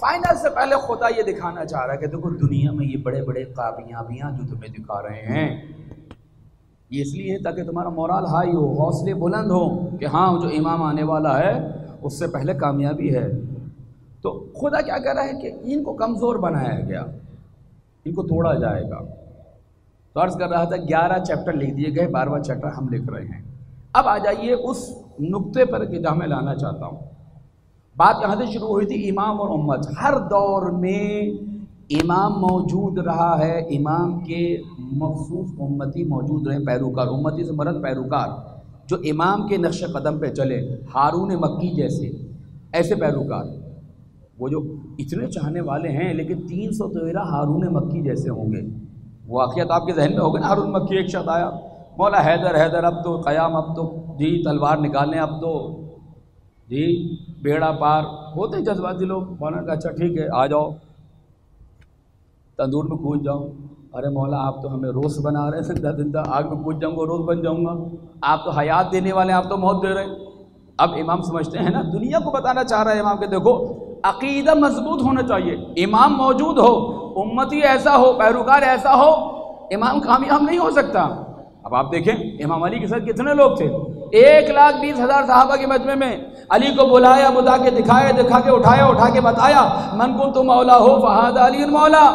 فائنل سے پہلے خدا یہ دکھانا چاہ رہا ہے کہ دیکھو دنیا میں یہ بڑے بڑے کامیابیاں جو تمہیں دکھا رہے ہیں یہ اس لیے تاکہ تمہارا مورال ہائی ہو، حوصلے بلند ہو کہ ہاں جو امام آنے والا ہے اس سے پہلے کامیابی ہے۔ تو خدا کیا کہہ رہا ہے کہ ان کو کمزور بنایا گیا، ان کو توڑا جائے گا۔ تو عرض کر رہا تھا 11 چیپٹر لکھ دیے گئے، 12واں چیپٹر ہم لکھ رہے ہیں۔ اب آ جائیے اس نقطے پر کہ جہاں میں لانا چاہتا ہوں۔ بات یہاں سے شروع ہوئی تھی امام اور امت۔ ہر دور میں امام موجود رہا ہے، امام کے مخصوص امتی موجود رہے، پیروکار۔ امتی سے مراد پیروکار، جو امام کے نقش قدم پہ چلے، ہارون مکی جیسے ایسے پیروکار۔ وہ جو اتنے چاہنے والے ہیں لیکن 313 ہارون مکی جیسے ہوں گے۔ وہ واقعات آپ کے ذہن میں ہوگا نا، ہارون مکی ایک شخص آیا، مولا حیدر حیدر اب تو قیام، اب تو جی تلوار نکالیں، اب تو جی بیڑا پار۔ ہوتے جذباتی لوگ، مولانا کہا اچھا ٹھیک ہے آ جاؤ تندور میں کود جاؤ۔ ارے مولا آپ تو ہمیں روز بنا رہے ہیں، زندہ زندہ آگ میں کود جاؤں گا، روز بن جاؤں گا۔ آپ تو حیات دینے والے ہیں، آپ تو موت دے رہے ہیں۔ اب امام سمجھتے ہیں نا، دنیا کو بتانا چاہ رہا ہے امام کہ دیکھو عقیدہ مضبوط ہونا چاہیے، امام موجود ہو، امتی ایسا ہو، پیروکار ایسا ہو، امام کامیاب نہیں ہو سکتا۔ اب آپ دیکھیں امام علی کے ساتھ کتنے لوگ تھے، 1,20,000 صحابہ کے مجمع میں علی کو بلایا، بلا کے دکھایا، دکھا کے اٹھایا، اٹھا کے بتایا من کنت مولا ہو فہذا علی مولا۔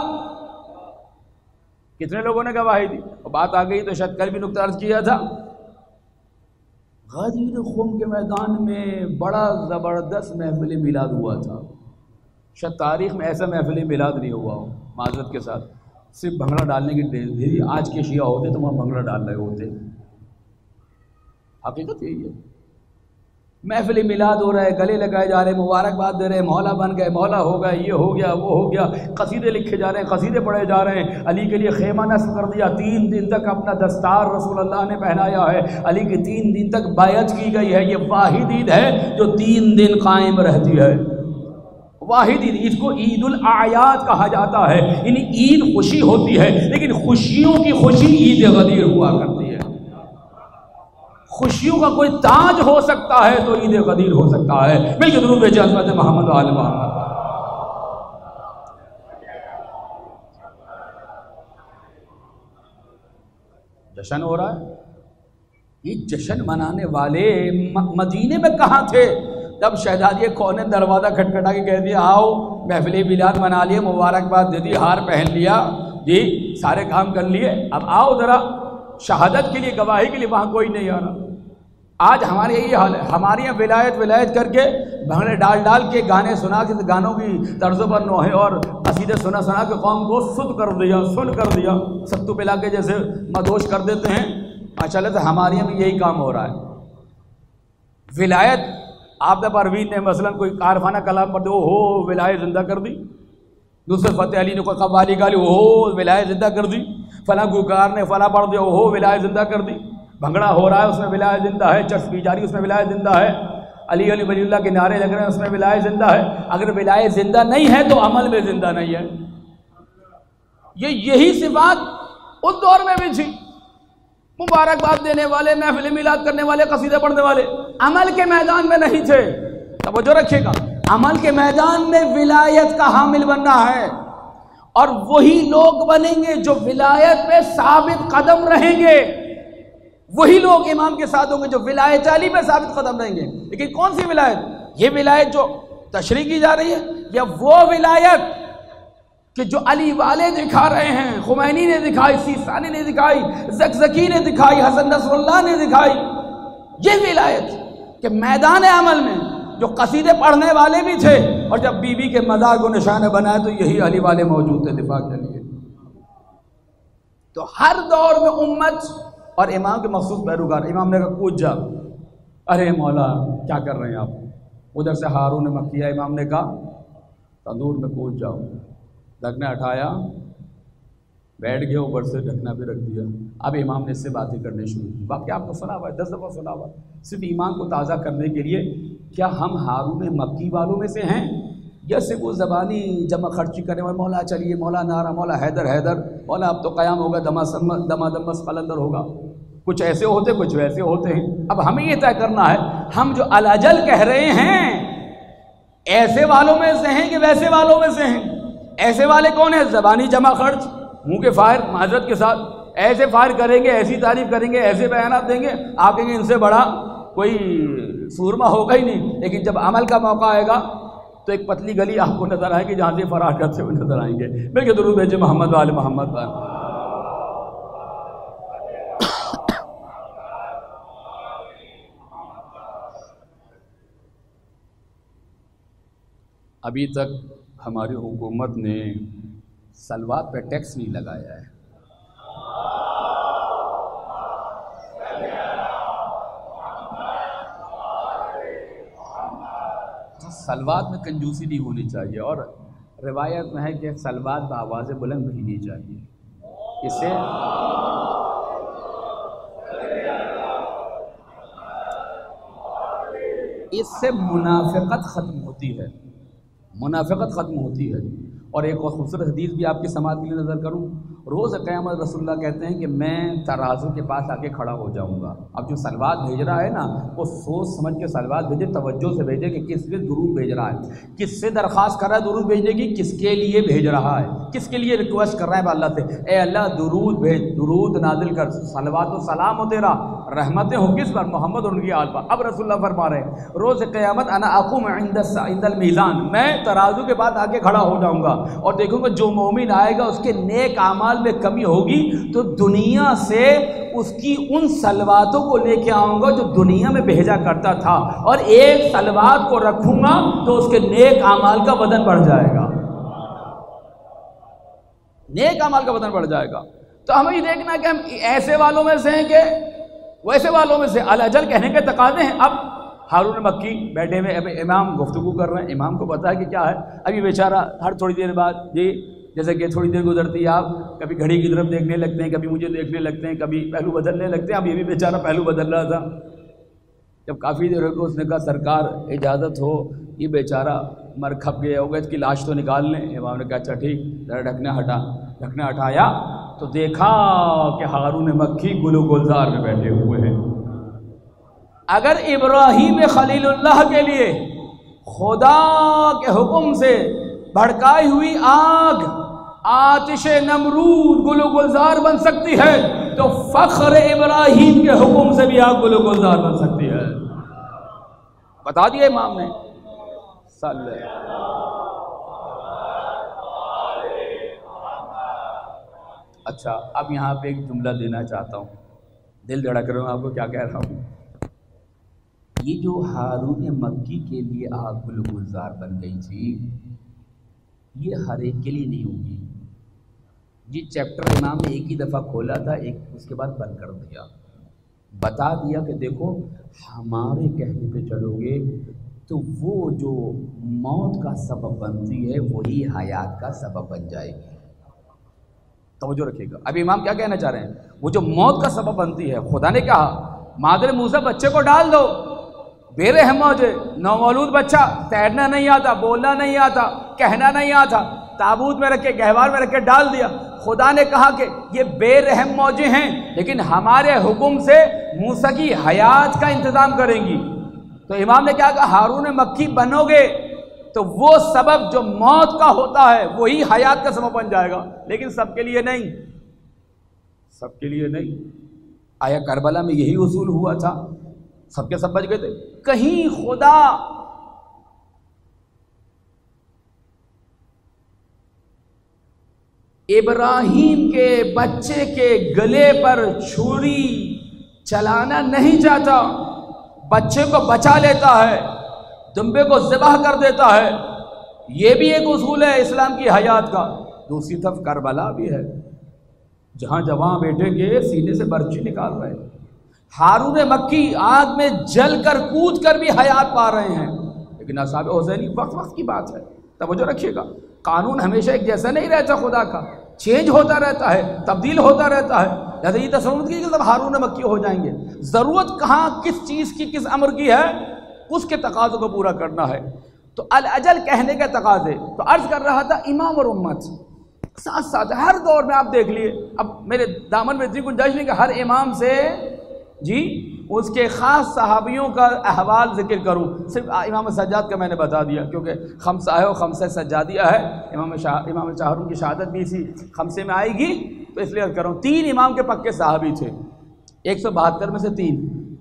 کتنے لوگوں نے گواہی دی؟ اور بات آ گئی تو شاید کل بھی نقطہ عرض کیا تھا، غدیر خم کے میدان میں بڑا زبردست محفل میلاد ہوا تھا۔ شاید تاریخ میں ایسا محفل میلاد نہیں ہوا ہو، معذرت کے ساتھ، صرف بھنگڑا ڈالنے کی ڈیری۔ آج کے شیعہ ہوتے تو وہاں بھنگڑا ڈال رہے ہوتے۔ حقیقت یہی ہے، محفل میلاد ہو رہا ہے، گلے لگائے جا رہے ہیں، مبارکباد دے رہے ہیں، مولا بن گئے، مولا ہو گئے، یہ ہو گیا، وہ ہو گیا، قصیدے لکھے جا رہے ہیں، قصیدے پڑھے جا رہے ہیں۔ علی کے لیے خیمہ نصب کر دیا، 3 دن تک اپنا دستار رسول اللہ نے پہنایا ہے، علی کی 3 دن تک بیعت کی گئی ہے۔ یہ واحد عید ہے جو 3 دن قائم رہتی ہے، واحد عید۔ اس کو عید الاعیاد کہا جاتا ہے، یعنی عید خوشی ہوتی ہے لیکن خوشیوں کی خوشی عید غدیر ہوا کرتی ہے۔ خوشیوں کا کوئی تاج ہو سکتا ہے تو عید غدیر ہو سکتا ہے۔ مل کے درود بھیجیں حضرت محمد و آل محمد۔ جشن ہو رہا ہے، یہ جشن منانے والے مدینے میں کہاں تھے جب شہزادی کونین دروازہ کھٹکھٹا کے کہہ دیا آؤ محفل میلاد منا لیے، مبارکباد دے دی، ہار پہن لیا، جی سارے کام کر لیے، اب آؤ ذرا شہادت کے لیے، گواہی کے لیے۔ وہاں کوئی نہیں آ رہا۔ آج ہمارے یہی حال ہے، ہمارے یہاں ولایت کر کے بھنگڑے ڈال کے گانے سنا کے، گانوں کی طرزوں پر نوحے اور قصیدے سنا کے قوم کو سن کر دیا، ستو پلا کے جیسے مدہوش کر دیتے ہیں۔ ماشاءاللہ سے ہمارے یہاں بھی یہی کام ہو رہا ہے۔ ولایت آپ نے پروین نے مثلا کوئی کارخانہ کلام پڑھ دے، او ہو ولایت زندہ کر دی۔ دوسرے فتح علی نے کوئی قوالی گالی، او ہو ولایت زندہ کر دی۔ فلاں گلوکار نے فلاں پڑھ دیا، او ہو ولایت زندہ کر دی۔ بھنگڑا ہو رہا ہے اس میں ولایت زندہ ہے، چرس پی جا رہی اس میں ولایت زندہ ہے، علی علی ولی اللہ کے نعرے لگ رہے ہیں اس میں ولایت زندہ ہے۔ اگر ولایت زندہ نہیں ہے تو عمل میں زندہ نہیں ہے۔ یہی صفات اس دور میں بھی تھی، مبارکباد دینے والے، محفل میلاد کرنے والے، قصیدے پڑھنے والے، عمل کے میدان میں نہیں تھے۔ توجہ رکھیے گا، عمل کے میدان میں ولایت کا حامل بننا ہے، اور وہی لوگ بنیں گے جو ولایت پہ ثابت قدم رہیں گے، وہی لوگ امام کے ساتھ ہوں گے جو ولایت علی پہ ثابت قدم رہیں گے۔ لیکن کون سی ولایت؟ یہ ولایت جو تشریح کی جا رہی ہے، یا وہ ولایت کہ جو علی والے دکھا رہے ہیں، خمینی نے دکھائی، سیستانی نے دکھائی، زکزکی نے دکھائی، حسن نصر اللہ نے دکھائی، یہ ولایت کہ میدان عمل میں جو قصیدے پڑھنے والے بھی تھے، اور جب بی بی کے مزار کو نشانہ بنایا تو یہی علی والے موجود تھے دفاع کے لیے۔ تو ہر دور میں امت اور امام کے مخصوص پیروکار، امام نے کہا کود جا، ارے مولا کیا کر رہے ہیں آپ؟ ادھر سے ہارون مکیہ، امام نے کہا تندور میں کود جاؤ، ڈھکنا اٹھایا، بیٹھ گیا، اوپر سے ڈھکنا بھی رکھ دیا۔ اب امام نے اس سے باتیں کرنے شروع کی، باقی آپ کو سنا ہوا ہے، 10 دفعہ سنا ہوا ہے، صرف ایمان کو تازہ کرنے کے لیے۔ کیا ہم ہارون مکی والوں میں سے ہیں، یا صرف وہ زبانی جمع خرچی کرنے والے، مولا چلیے، مولا نعرہ، مولا حیدر حیدر، مولا اب تو قیام ہوگا، دمادم قلندر ہوگا؟ کچھ ایسے ہوتے، کچھ ویسے ہوتے ہیں۔ اب ہمیں یہ طے کرنا ہے، ہم جو الاجل کہہ رہے ہیں ایسے والوں میں سے ہیں کہ ویسے والوں میں سے ہیں؟ ایسے والے کون ہیں؟ زبانی جمع خرچ، منہ کے فائر معذرت کے ساتھ ایسے فائر کریں گے، ایسی تعریف کریں گے، ایسے بیانات دیں گے، آپ کہیں گے ان سے بڑا کوئی سورما ہوگا ہی نہیں. لیکن جب عمل کا موقع آئے گا تو ایک پتلی گلی آپ کو نظر آئے گی جہاں سے فرار کرتے ہوئے نظر آئیں گے. مل کے درود بھیجے محمد وآل محمد. ابھی تک ہماری حکومت نے صلوات پہ ٹیکس نہیں لگایا ہے. صلوات میں کنجوسی نہیں ہونی چاہیے، اور روایت میں ہے کہ صلوات بآواز بلند بھیجنی چاہیے. اس سے منافقت ختم ہوتی ہے، منافقت ختم ہوتی ہے. اور ایک اور خوبصورت حدیث بھی آپ کی سماعت کے لیے نظر کروں. روز قیامت رسول اللہ کہتے ہیں کہ میں ترازو کے پاس آ کے کھڑا ہو جاؤں گا. اب جو صلوات بھیج رہا ہے نا وہ سوچ سمجھ کے صلوات بھیجے، توجہ سے بھیجے کہ کس پہ درود بھیج رہا ہے، کس سے درخواست کر رہا ہے درود بھیجنے کی، کس کے لیے بھیج رہا ہے، کس کے لیے ریکویسٹ کر رہا ہے اللہ سے. اے اللہ درود بھیج، درود نازل کر، صلوات و سلام ہو تیرا، رحمتیں ہو کس پر؟ محمد اور ان کی آل پر. اب رسول اللہ فرما رہے ہیں روز قیامت انا اقوم عند المیزان، میں ترازو کے بعد آ کے کھڑا ہو جاؤں گا اور دیکھوں گا جو مومن آئے گا اس کے نیک اعمال میں کمی ہوگی تو دنیا سے اس کی ان صلواتوں کو لے کے آؤں گا جو دنیا میں بھیجا کرتا تھا، اور ایک صلوات کو رکھوں گا تو اس کے نیک اعمال کا وزن بڑھ جائے گا، نیک اعمال کا وزن بڑھ جائے گا. تو ہمیں یہ دیکھنا کہ ہم ایسے والوں میں سے ہیں کہ ویسے والوں میں سے. الاجل کہنے کے تقاضے ہیں. اب ہارون مکی بیٹھے ہوئے، اب امام گفتگو کر رہے ہیں، امام کو پتا ہے کہ کیا ہے. ابھی بیچارہ ہر تھوڑی دیر بعد جی جیسے کہ تھوڑی دیر گزرتی ہے آپ کبھی گھڑی کی طرف دیکھنے لگتے ہیں، کبھی مجھے دیکھنے لگتے ہیں، کبھی پہلو بدلنے لگتے ہیں. اب یہ بھی بیچارہ پہلو بدل رہا تھا. جب کافی دیر ہو گئی اس نے کہا سرکار اجازت ہو، یہ بیچارہ مر کھپ گیا ہوگا، اس کی لاش تو نکال لیں. امام نے کہا اچھا ٹھیک، ذرا ڈھکنا ہٹا. ڈھکنا ہٹایا تو دیکھا کہ ہارون مکی گل و گلزار میں بیٹھے ہوئے ہیں. اگر ابراہیم خلیل اللہ کے لیے خدا کے حکم سے بھڑکائی ہوئی آگ آتش نمرود گل و گلزار بن سکتی ہے تو فخر ابراہیم کے حکم سے بھی آگ گل و گلزار بن سکتی ہے. بتا دیا امام نے. اچھا اب یہاں پہ ایک جملہ دینا چاہتا ہوں، دل دھڑک رہا ہوں آپ کو کیا کہہ رہا ہوں. یہ جو ہارون مکی کے لیے آگ گل و گلزار بن گئی تھی یہ ہر ایک کے لیے نہیں ہوگی. یہ چیپٹر امام نے ایک ہی دفعہ کھولا تھا، ایک اس کے بعد بند کر دیا. بتا دیا کہ دیکھو ہمارے کہنے پہ چلو گے تو وہ جو موت کا سبب بنتی ہے وہی حیات کا سبب بن جائے گی. توجہ رکھیے گا. ابھی امام کیا کہنا چاہ رہے ہیں؟ وہ جو موت کا سبب بنتی ہے، خدا نے کہا مادر موسیٰ بچے کو ڈال دو، بے رحم موجے، نومولود بچہ، تیرنا نہیں آتا، بولنا نہیں آتا، کہنا نہیں آتا، تابوت میں رکھ کے گہوار میں رکھ کے ڈال دیا. خدا نے کہا کہ یہ بے رحم موجیں ہیں لیکن ہمارے حکم سے موسیٰ کی حیات کا انتظام کریں گی. تو امام نے کیا کہا ہارون مکی بنو گے تو وہ سبب جو موت کا ہوتا ہے وہی حیات کا سبب بن جائے گا، لیکن سب کے لیے نہیں، سب کے لیے نہیں. آیا کربلا میں یہی اصول ہوا تھا؟ سب کے سب بچ گئے تھے؟ کہیں خدا ابراہیم کے بچے کے گلے پر چھری چلانا نہیں چاہتا، بچے کو بچا لیتا ہے، دمبے کو ذبح کر دیتا ہے. یہ بھی ایک اصول ہے اسلام کی حیات کا. دوسری طرف کربلا بھی ہے جہاں جوان بیٹے کے سینے سے برچی نکال رہے ہیں. ہارون مکی آگ میں جل کر کود کر بھی حیات پا رہے ہیں. لیکن اصحاب حسینی وقت وقت کی بات ہے، توجہ رکھیے گا. قانون ہمیشہ ایک جیسا نہیں رہتا خدا کا، چینج ہوتا رہتا ہے، تبدیل ہوتا رہتا ہے. جیسے یہ تصور کی کہ جب ہارون مکی ہو جائیں گے، ضرورت کہاں کس چیز کی کس امر کی ہے اس کے تقاضوں کو پورا کرنا ہے. تو الاجل کہنے کے تقاضے تو عرض کر رہا تھا امام اور امت ساتھ ساتھ ہر دور میں آپ دیکھ لیے. اب میرے دامن میں اتنی گنجائش نہیں کہ ہر امام سے جی اس کے خاص صحابیوں کا احوال ذکر کروں، صرف امام سجاد کا میں نے بتا دیا کیونکہ خمسہ ہے اور خمسہ سجادیہ ہے، امام شاہرون کی شہادت بھی اسی خمسے میں آئے گی، تو اس لیے کروں 3 امام کے پکے صحابی تھے، 172 میں سے 3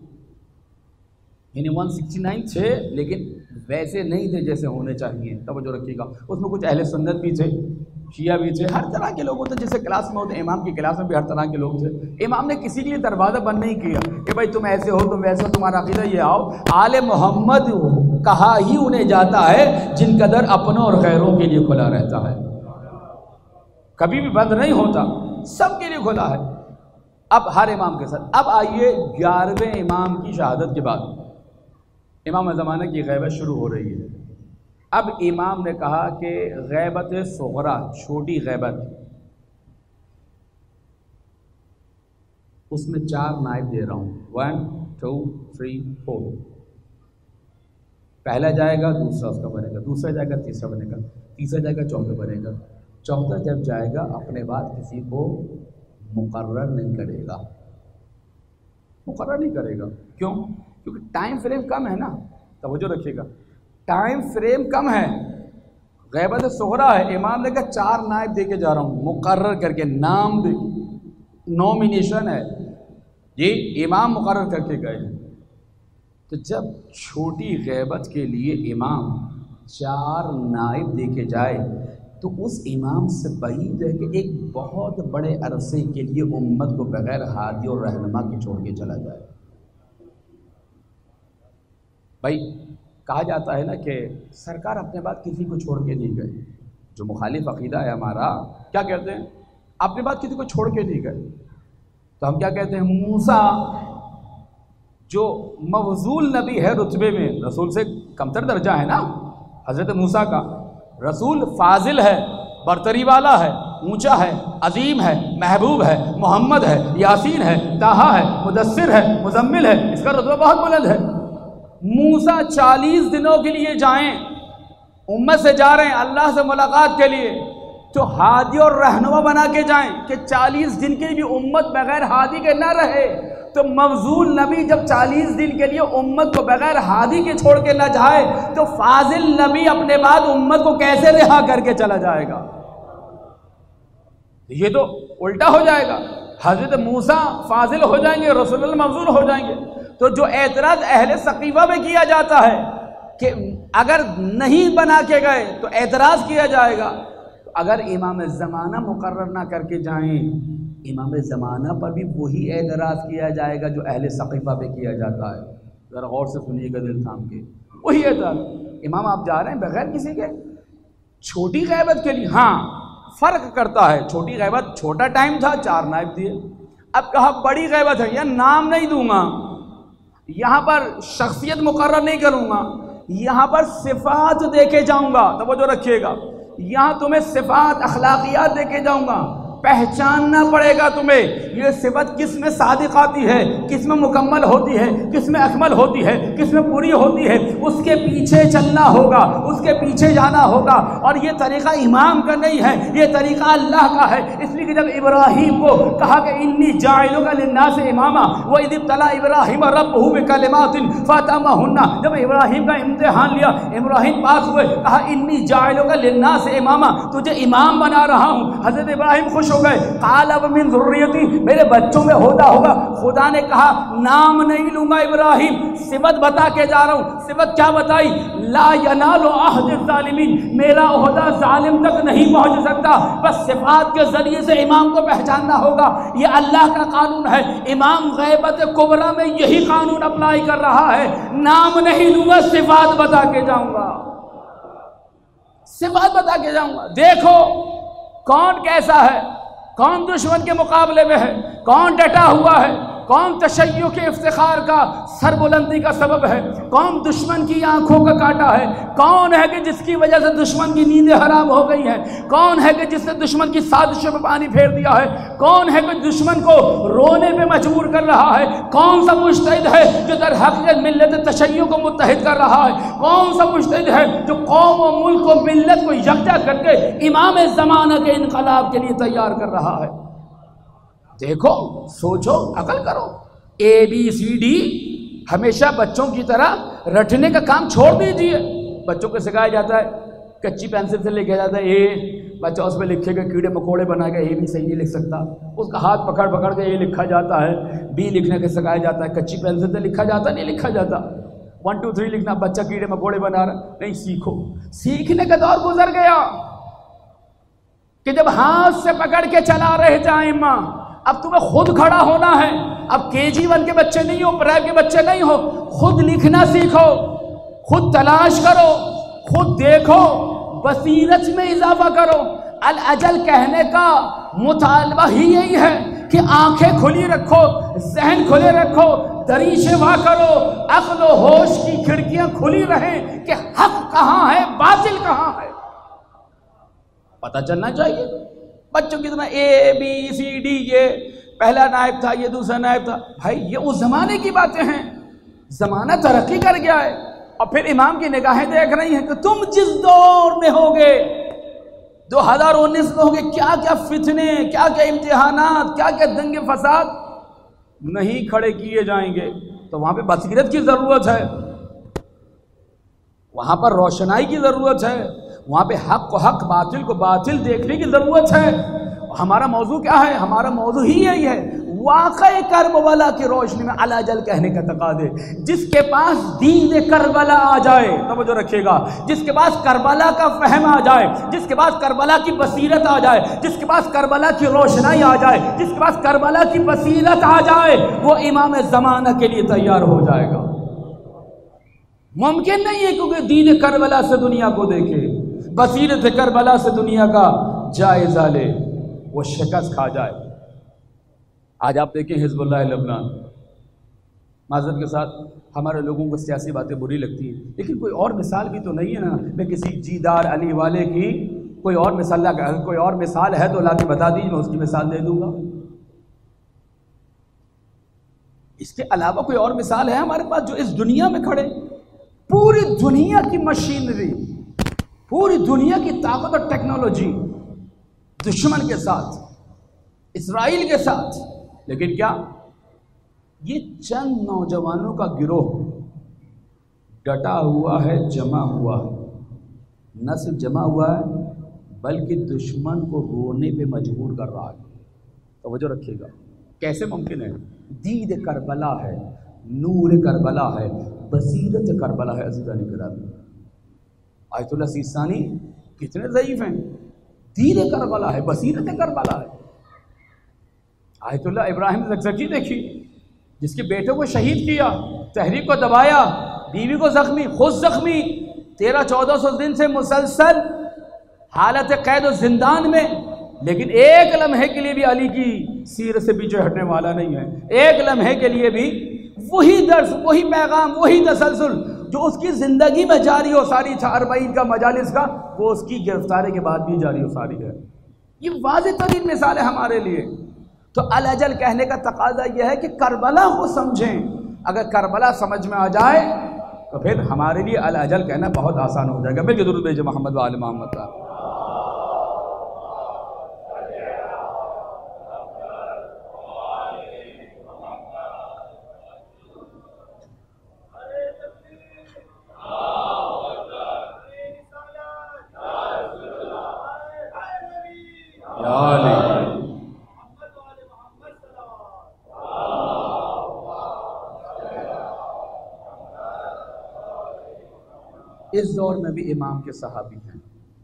یعنی 169 تھے، لیکن ویسے نہیں تھے جیسے ہونے چاہیے، توجہ رکھیے گا۔ اس میں کچھ اہل سنت بھی تھے، شیعہ بھی تھے، ہر طرح کے لوگ ہوتے، جیسے کلاس میں ہوتے امام کی کلاس میں بھی ہر طرح کے لوگ تھے۔ امام نے کسی کے لیے دروازہ بند نہیں کیا کہ بھائی تم ایسے ہو، تم ویسے ہو، تمہارا عقیدہ یہ آؤ۔ آل محمد کہا ہی انہیں جاتا ہے جن کا در اپنوں اور غیروں کے لیے کھلا رہتا ہے، کبھی بھی بند نہیں ہوتا، سب کے لیے کھلا ہے۔ اب ہر امام کے ساتھ، اب آئیے 11ویں امام کی شہادت کے بعد امام زمانہ کی غیبت شروع ہو رہی ہے۔ اب امام نے کہا کہ غیبت صغرا، چھوٹی غیبت، اس میں 4 نائب دے رہا ہوں، 1 2 3 4۔ پہلا جائے گا، دوسرا اس کا بنے گا، دوسرا جائے گا، تیسرا بنے گا، تیسرا جائے گا، چوتھا بنے گا، چوتھا جب جائے گا اپنے بعد کسی کو مقرر نہیں کرے گا، مقرر نہیں کرے گا۔ کیوں؟ کیونکہ ٹائم فریم کم ہے نا، توجہ رکھیے گا، ٹائم فریم کم ہے، غیبت صغرا ہے۔ امام نے کہا 4 نائب دے کے جا رہا ہوں، مقرر کر کے، نام دے، نومینیشن ہے، یہ امام مقرر کر کے گئے۔ تو جب چھوٹی غیبت کے لیے امام 4 نائب دے کے جائے تو اس امام سے بعید ہے کہ ایک بہت بڑے عرصے کے لیے امت کو بغیر ہادی اور رہنما کے چھوڑ کے چلا جائے۔ بھائی کہا جاتا ہے نا کہ سرکار اپنے بعد کسی کو چھوڑ کے نہیں گئے، جو مخالف عقیدہ ہے ہمارا کیا کہتے ہیں، اپنے بعد کسی کو چھوڑ کے نہیں گئے، تو ہم کیا کہتے ہیں، موسیٰ جو مفضول نبی ہے رتبے میں، رسول سے کمتر درجہ ہے نا حضرت موسیٰ کا، رسول فاضل ہے، برتری والا ہے، اونچا ہے، عظیم ہے، محبوب ہے، محمد ہے، یاسین ہے، طٰہٰ ہے، مدثر ہے، مزمل ہے، اس کا رتبہ بہت بلند ہے۔ موسیٰ 40 دنوں کے لیے جائیں، امت سے جا رہے ہیں اللہ سے ملاقات کے لیے، تو ہادی اور رہنما بنا کے جائیں کہ 40 دن کے لیے امت بغیر ہادی کے نہ رہے۔ تو مفضول نبی جب 40 دن کے لیے امت کو بغیر ہادی کے چھوڑ کے نہ جائے تو فاضل نبی اپنے بعد امت کو کیسے رہا کر کے چلا جائے گا؟ یہ تو الٹا ہو جائے گا، حضرت موسیٰ فاضل ہو جائیں گے، رسول اللہ مفضول ہو جائیں گے۔ تو جو اعتراض اہل ثقیفہ میں کیا جاتا ہے کہ اگر نہیں بنا کے گئے تو اعتراض کیا جائے گا، اگر امام زمانہ مقرر نہ کر کے جائیں امام زمانہ پر بھی وہی اعتراض کیا جائے گا جو اہل ثقیفہ پہ کیا جاتا ہے۔ ذرا غور سے سنیے گا دل تھام کے، وہی اعتراض، امام آپ جا رہے ہیں بغیر کسی کے، چھوٹی غیبت کے لیے ہاں فرق کرتا ہے، چھوٹی غیبت چھوٹا ٹائم تھا 4 نائب دیے، اب کہا بڑی غیبت ہے یا نام نہیں دوں گا، یہاں پر شخصیت مقرر نہیں کروں گا، یہاں پر صفات دے کے جاؤں گا، توجہ رکھیے گا، یہاں تمہیں صفات اخلاقیات دے کے جاؤں گا، پہچاننا پڑے گا تمہیں یہ صفت کس میں صادق آتی ہے، کس میں مکمل ہوتی ہے، کس میں اکمل ہوتی ہے، کس میں پوری ہوتی ہے، اس کے پیچھے چلنا ہوگا، اس کے پیچھے جانا ہوگا۔ اور یہ طریقہ امام کا نہیں ہے، یہ طریقہ اللہ کا ہے، اس لیے کہ جب ابراہیم کو کہا کہ انی جاعلک للناس اماما وَإِذِ ابْتَلَىٰ إِبْرَاهِيمَ رَبُّهُ بِكَلِمَاتٍ فَأَتَمَّهُنَّ، جب ابراہیم کا امتحان لیا، ابراہیم پاس ہوئے، کہا انی جاعلک للناس اماما، تجھے امام بنا رہا ہوں۔ حضرت ابراہیم خوش ہو گئے، قال اب من ذریتی، میرے بچوں میں ہوگا۔ خدا نے کہا نام نہیں لوں گا ابراہیم، صفت بتا کے جا رہا ہوں۔ صفت کیا بتائی؟ لا ینال عہد الظالمین، میرا عہدہ ظالم تک نہیں پہنچ سکتا، بس صفات کے ذریعے سے امام کو پہچاننا ہوگا، یہ اللہ کا قانون ہے۔ امام غیبت کبریٰ میں یہی قانون اپلائی کر رہا ہے، نام نہیں لوں گا، صفات بتا کے جاؤں گا، صفات بتا کے جاؤں گا۔ دیکھو کون کیسا ہے، کون دشمن کے مقابلے میں ہے، کون ڈٹا ہوا ہے، کون تشیع کے افتخار کا سربلندی کا سبب ہے، کون دشمن کی آنکھوں کا کاٹا ہے، کون ہے کہ جس کی وجہ سے دشمن کی نیندیں حرام ہو گئی ہیں، کون ہے کہ جس نے دشمن کی سازشوں پہ پانی پھیر دیا ہے، کون ہے کہ دشمن کو رونے پہ مجبور کر رہا ہے، کون سا مجتہد ہے جو در حقیقت ملت تشیع کو متحد کر رہا ہے، کون سا مجتہد ہے جو قوم و ملک و ملت کو یکجا کر کے امام زمانہ کے انقلاب کے لیے تیار کر رہا ہے۔ دیکھو، سوچو، عقل کرو، ABCD ہمیشہ بچوں کی طرح رٹنے کا کام چھوڑ دیجیے. بچوں کو سکھایا جاتا ہے, کچی پینسل سے لکھا جاتا ہے بچہ اس پہ لکھے گا, کیڑے مکوڑے بنا کے بھی صحیح نہیں لکھ سکتا, اس کا ہاتھ پکڑ پکڑ کے لکھا جاتا ہے, B لکھنے کا سکھایا جاتا ہے. کچی پینسل سے لکھا جاتا نہیں لکھا جاتا. 1 2 3 لکھنا, بچہ کیڑے مکوڑے بنا رہا. نہیں, سیکھو. سیکھنے کا دور گزر گیا کہ جب ہاتھ سے پکڑ کے چلا رہے جائیں ماں, اب تمہیں خود کھڑا ہونا ہے. اب KG1 کے بچے نہیں ہو, پرائم کے بچے نہیں ہو, خود لکھنا سیکھو, خود تلاش کرو, خود دیکھو, بصیرت میں اضافہ کرو. الاجل کہنے کا مطالبہ ہی یہی ہے کہ آنکھیں کھلی رکھو, ذہن کھلے رکھو, دریچے وا کرو, عقل و ہوش کی کھڑکیاں کھلی رہیں کہ حق کہاں ہے, باطل کہاں ہے, پتہ چلنا چاہیے. بچوں کی طرح ABCD, یہ پہلا نائب تھا, یہ دوسرا نائب تھا. بھائی یہ اس زمانے کی باتیں ہیں, زمانہ ترقی کر گیا ہے. اور پھر امام کی نگاہیں دیکھ رہی ہیں کہ تم جس دور میں ہوگے 2019 میں ہوگے, کیا کیا فتنے, کیا کیا امتحانات, کیا کیا دنگ فساد نہیں کھڑے کیے جائیں گے. تو وہاں پہ بصیرت کی ضرورت ہے, وہاں پر روشنائی کی ضرورت ہے, وہاں پہ حق کو حق, باطل کو باطل دیکھنے کی ضرورت ہے. ہمارا موضوع کیا ہے؟ ہمارا موضوع ہی یہی ہے, واقع کربلا کی روشنی میں الاجل کہنے کا تقاضے. جس کے پاس دین کربلا آ جائے, توجہ رکھیے گا, جس کے پاس کربلا کا فہم آ جائے, جس کے پاس کربلا کی بصیرت آ جائے, جس کے پاس کربلا کی روشنائی آ جائے, جس کے پاس کربلا کی بصیرت آ جائے, وہ امام زمانہ کے لیے تیار ہو جائے گا. ممکن نہیں ہے کیونکہ دین کربلا سے دنیا کو دیکھے, بصیرت کربلا سے دنیا کا جائزہ لے, وہ شکست کھا جائے. آج آپ دیکھیں حزب اللہ لبنان, معذرت کے ساتھ ہمارے لوگوں کو سیاسی باتیں بری لگتی ہیں, لیکن کوئی اور مثال بھی تو نہیں ہے نا. میں کسی جیدار علی والے کی کوئی اور مثال ہے تو لا کے بتا دیجیے, میں اس کی مثال دے دوں گا. اس کے علاوہ کوئی اور مثال ہے ہمارے پاس جو اس دنیا میں کھڑے؟ پوری دنیا کی مشینری, پوری دنیا کی طاقت اور ٹیکنالوجی دشمن کے ساتھ, اسرائیل کے ساتھ, لیکن کیا یہ چند نوجوانوں کا گروہ ڈٹا ہوا ہے, جمع ہوا ہے, نہ صرف جمع ہوا ہے بلکہ دشمن کو رونے پہ مجبور کر رہا ہے. توجہ رکھیے گا, کیسے ممکن ہے؟ دید کربلا ہے, نور کربلا ہے, بصیرت کربلا ہے. عزیزان کرام, آیت اللہ سیستانی کتنے ضعیف ہیں, دید کربلا ہے, بصیرت کربلا ہے. آیت اللہ ابراہیم زکزکی دیکھی, جس کے بیٹے کو شہید کیا, تحریک کو دبایا, بیوی کو زخمی, خود زخمی, 1300-1400 دن سے مسلسل حالت قید و زندان میں, لیکن ایک لمحے کے لیے بھی علی کی سیرت سے پیچھے ہٹنے والا نہیں ہے. ایک لمحے کے لیے بھی وہی درس, وہی پیغام, وہی تسلسل جو اس کی زندگی میں جاری و ساری تھا 40 کا مجالس کا, وہ اس کی گرفتاری کے بعد بھی جاری و ساری ہے. یہ واضح ترین مثال ہے ہمارے لیے. تو الاجل کہنے کا تقاضا یہ ہے کہ کربلا کو سمجھیں. اگر کربلا سمجھ میں آ جائے تو پھر ہمارے لیے الاجل کہنا بہت آسان ہو جائے گا. مل کے درود بھیجیں محمد و آل محمد. اس دور میں بھی امام کے صحابی ہیں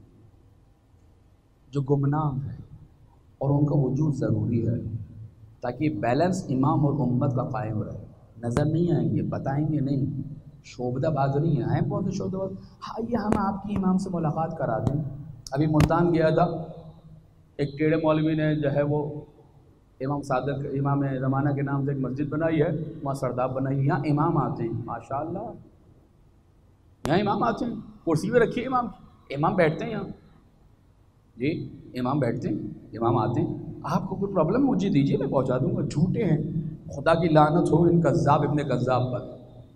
جو گمنام ہیں, اور ان کا وجود ضروری ہے تاکہ بیلنس امام اور امت کا قائم رہے. نظر نہیں آئیں گے, بتائیں گے نہیں, شعبدہ باز نہیں ہیں بہت شعبدہ باز. ہاں یہ ہم آپ کی امام سے ملاقات کرا دیں. ابھی ملتان گیا تھا, ایک ٹیڑے مولوی نے جو ہے وہ امام صادق, امام زمانہ کے نام سے ایک مسجد بنائی ہے, وہاں سرداب بنائی. یہاں امام آتے ہیں, ماشاءاللہ یہاں امام آتے ہیں, کرسی پہ رکھیے امام, امام بیٹھتے ہیں یہاں. جی امام بیٹھتے ہیں, امام آتے ہیں. آپ کو کوئی پرابلم مجھے دیجیے, میں پہنچا دوں گا. جھوٹے ہیں, خدا کی لعنت ہو ان کذاب ابن کذاب پر.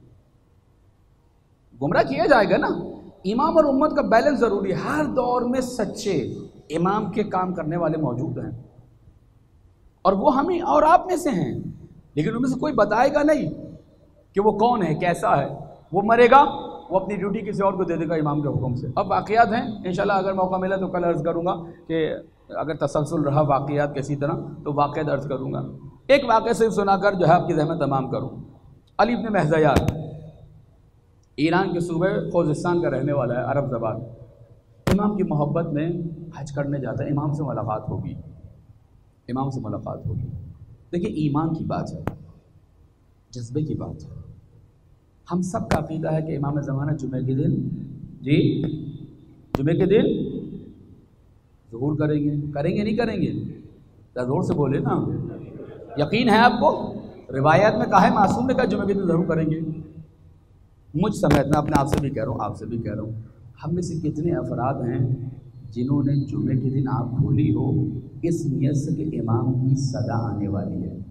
گمراہ کیا جائے گا نا. امام اور امت کا بیلنس ضروری ہے. ہر دور میں سچے امام کے کام کرنے والے موجود ہیں, اور وہ ہمیں اور آپ میں سے ہیں. لیکن ان میں سے کوئی بتائے گا نہیں کہ وہ کون ہے، کیسا ہے. وہ مرے گا، وہ اپنی ڈیوٹی کسی اور کو دے دے گا امام کے حکم سے. اب واقعات ہیں انشاءاللہ، اگر موقع ملا تو کل عرض کروں گا کہ اگر تسلسل رہا واقعات کسی طرح تو واقعات عرض کروں گا. ایک واقعہ صرف سنا کر جو ہے آپ کی زحمت تمام کروں. علی بن مہذیار ایران کے صوبے خوزستان کا رہنے والا ہے، عرب زبان. امام کی محبت میں حج کرنے جاتا ہے، امام سے ملاقات ہوگی، امام سے ملاقات ہوگی. دیکھیں ایمان کی بات ہے، جذبے کی بات ہے. ہم سب کا عقیدہ ہے کہ امام زمانہ جمعہ کے دن جمعے کے دن ظہور کریں گے نہیں کریں گے؟ زور سے بولے نا. یقین ہے آپ کو؟ روایات میں کہا ہے، معصوم نے کہا جمعے کے دن ضرور کریں گے. مجھ سمیت میں اپنے آپ سے بھی کہہ رہا ہوں، آپ سے بھی کہہ رہا ہوں، ہم میں سے کتنے افراد ہیں جنہوں نے جمعے کے دن آنکھ کھولی ہو اس نیت سے کہ امام کی صدا آنے والی ہے؟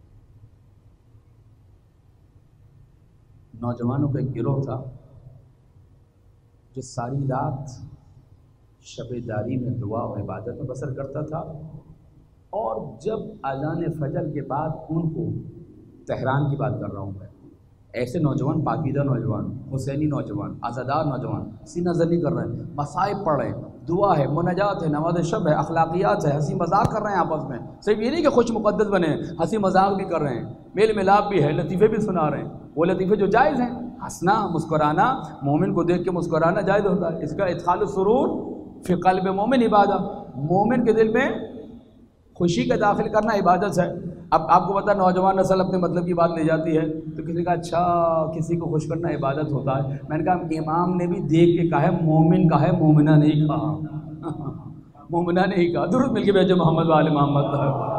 نوجوانوں کا ایک گروہ تھا جو ساری رات شب داری میں دعا و عبادت میں بسر کرتا تھا، اور جب اذان فجر کے بعد ان کو تہران کی بات کر رہا ہوں میں، ایسے نوجوان، پاکیزہ نوجوان، حسینی نوجوان، عزادار نوجوان سینہ زنی کر رہے ہیں، مصائب پڑھ رہے ہیں، دعا ہے، مناجات ہے، نماز شب ہے، اخلاقیات ہے، ہنسی مذاق کر رہے ہیں آپس میں. صرف یہ نہیں کہ خوش مقدس بنے ہیں، ہنسی مذاق بھی کر رہے ہیں، میل ملاپ بھی ہے، لطیفے بھی سنا رہے ہیں. وہ لطیفے جو جائز ہیں، ہنسنا، مسکرانا، مومن کو دیکھ کے مسکرانا جائز ہوتا ہے. اس کا ادخال السرور فی قلب مومن عبادت، مومن کے دل میں خوشی کا داخل کرنا عبادت ہے. اب آپ کو پتا نوجوان نسل اپنے مطلب کی بات لے جاتی ہے تو کسی کا اچھا کسی کو خوش کرنا عبادت ہوتا ہے. میں نے کہا امام نے بھی دیکھ کے کہا ہے مومن کا ہے، مومنہ نہیں کہا، مومنہ نہیں کہا. درود مل کے بھیجو محمد و آل محمد.